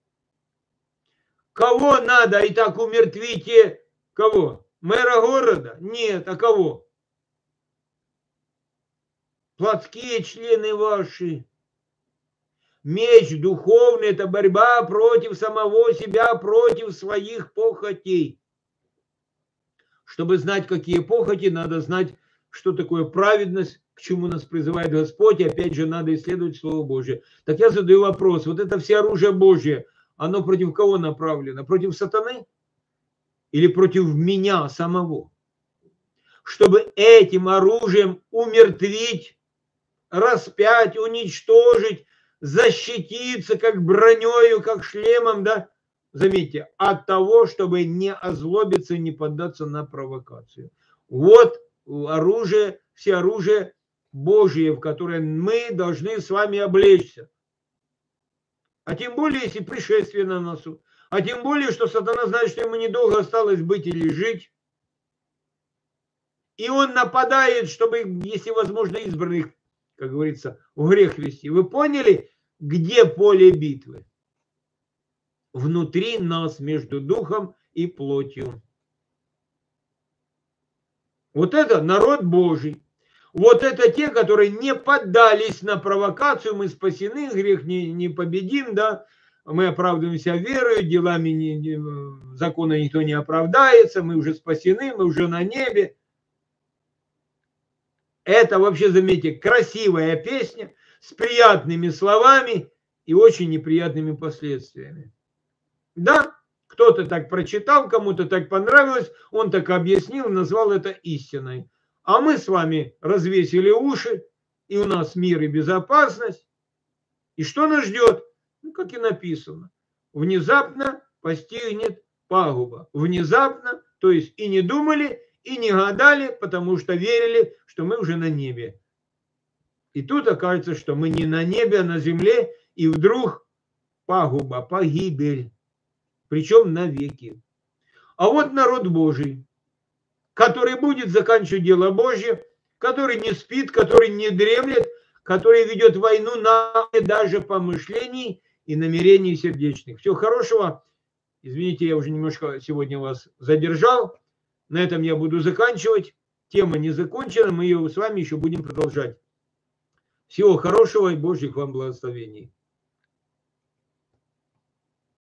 Speaker 1: Кого надо и так умертвите? Кого? Мэра города? Нет, а кого? Плотские члены ваши. Меч духовный – это борьба против самого себя, против своих похотей. Чтобы знать, какие похоти, надо знать, что такое праведность, к чему нас призывает Господь. И опять же, надо исследовать Слово Божие. Так я задаю вопрос. Вот это все оружие Божие, оно против кого направлено? Против сатаны? или против меня самого, чтобы этим оружием умертвить, распять, уничтожить, защититься как бронёю, как шлемом, да, заметьте, от того, чтобы не озлобиться, не поддаться на провокацию. Вот оружие, все оружие Божие, в которое мы должны с вами облечься. А тем более, если пришествие на носу. А тем более, что сатана знает, что ему недолго осталось быть или жить. И он нападает, чтобы, если возможно, избранных, как говорится, в грех вести. Вы поняли, где поле битвы? Внутри нас, между духом и плотью. Вот это народ Божий. Вот это те, которые не поддались на провокацию, мы спасены, грех не, не победим, да, мы оправдываемся верою, делами не, не, закона никто не оправдается, мы уже спасены, мы уже на небе. Это вообще, заметьте, красивая песня с приятными словами и очень неприятными последствиями. Да, кто-то так прочитал, кому-то так понравилось, он так объяснил, назвал это истиной. А мы с вами развесили уши, и у нас мир и безопасность. И что нас ждет? Ну, как и написано. Внезапно постигнет пагуба. Внезапно, то есть и не думали, и не гадали, потому что верили, что мы уже на небе. И тут окажется, что мы не на небе, а на земле, и вдруг пагуба, погибель. Причем навеки. А вот народ Божий, который будет заканчивать дело Божье, который не спит, который не дремлет, который ведет войну на даже помышлений и намерений сердечных. Всего хорошего. Извините, я уже немножко сегодня вас задержал. На этом я буду заканчивать. Тема не закончена, мы ее с вами еще будем продолжать. Всего хорошего и Божьих вам благословений.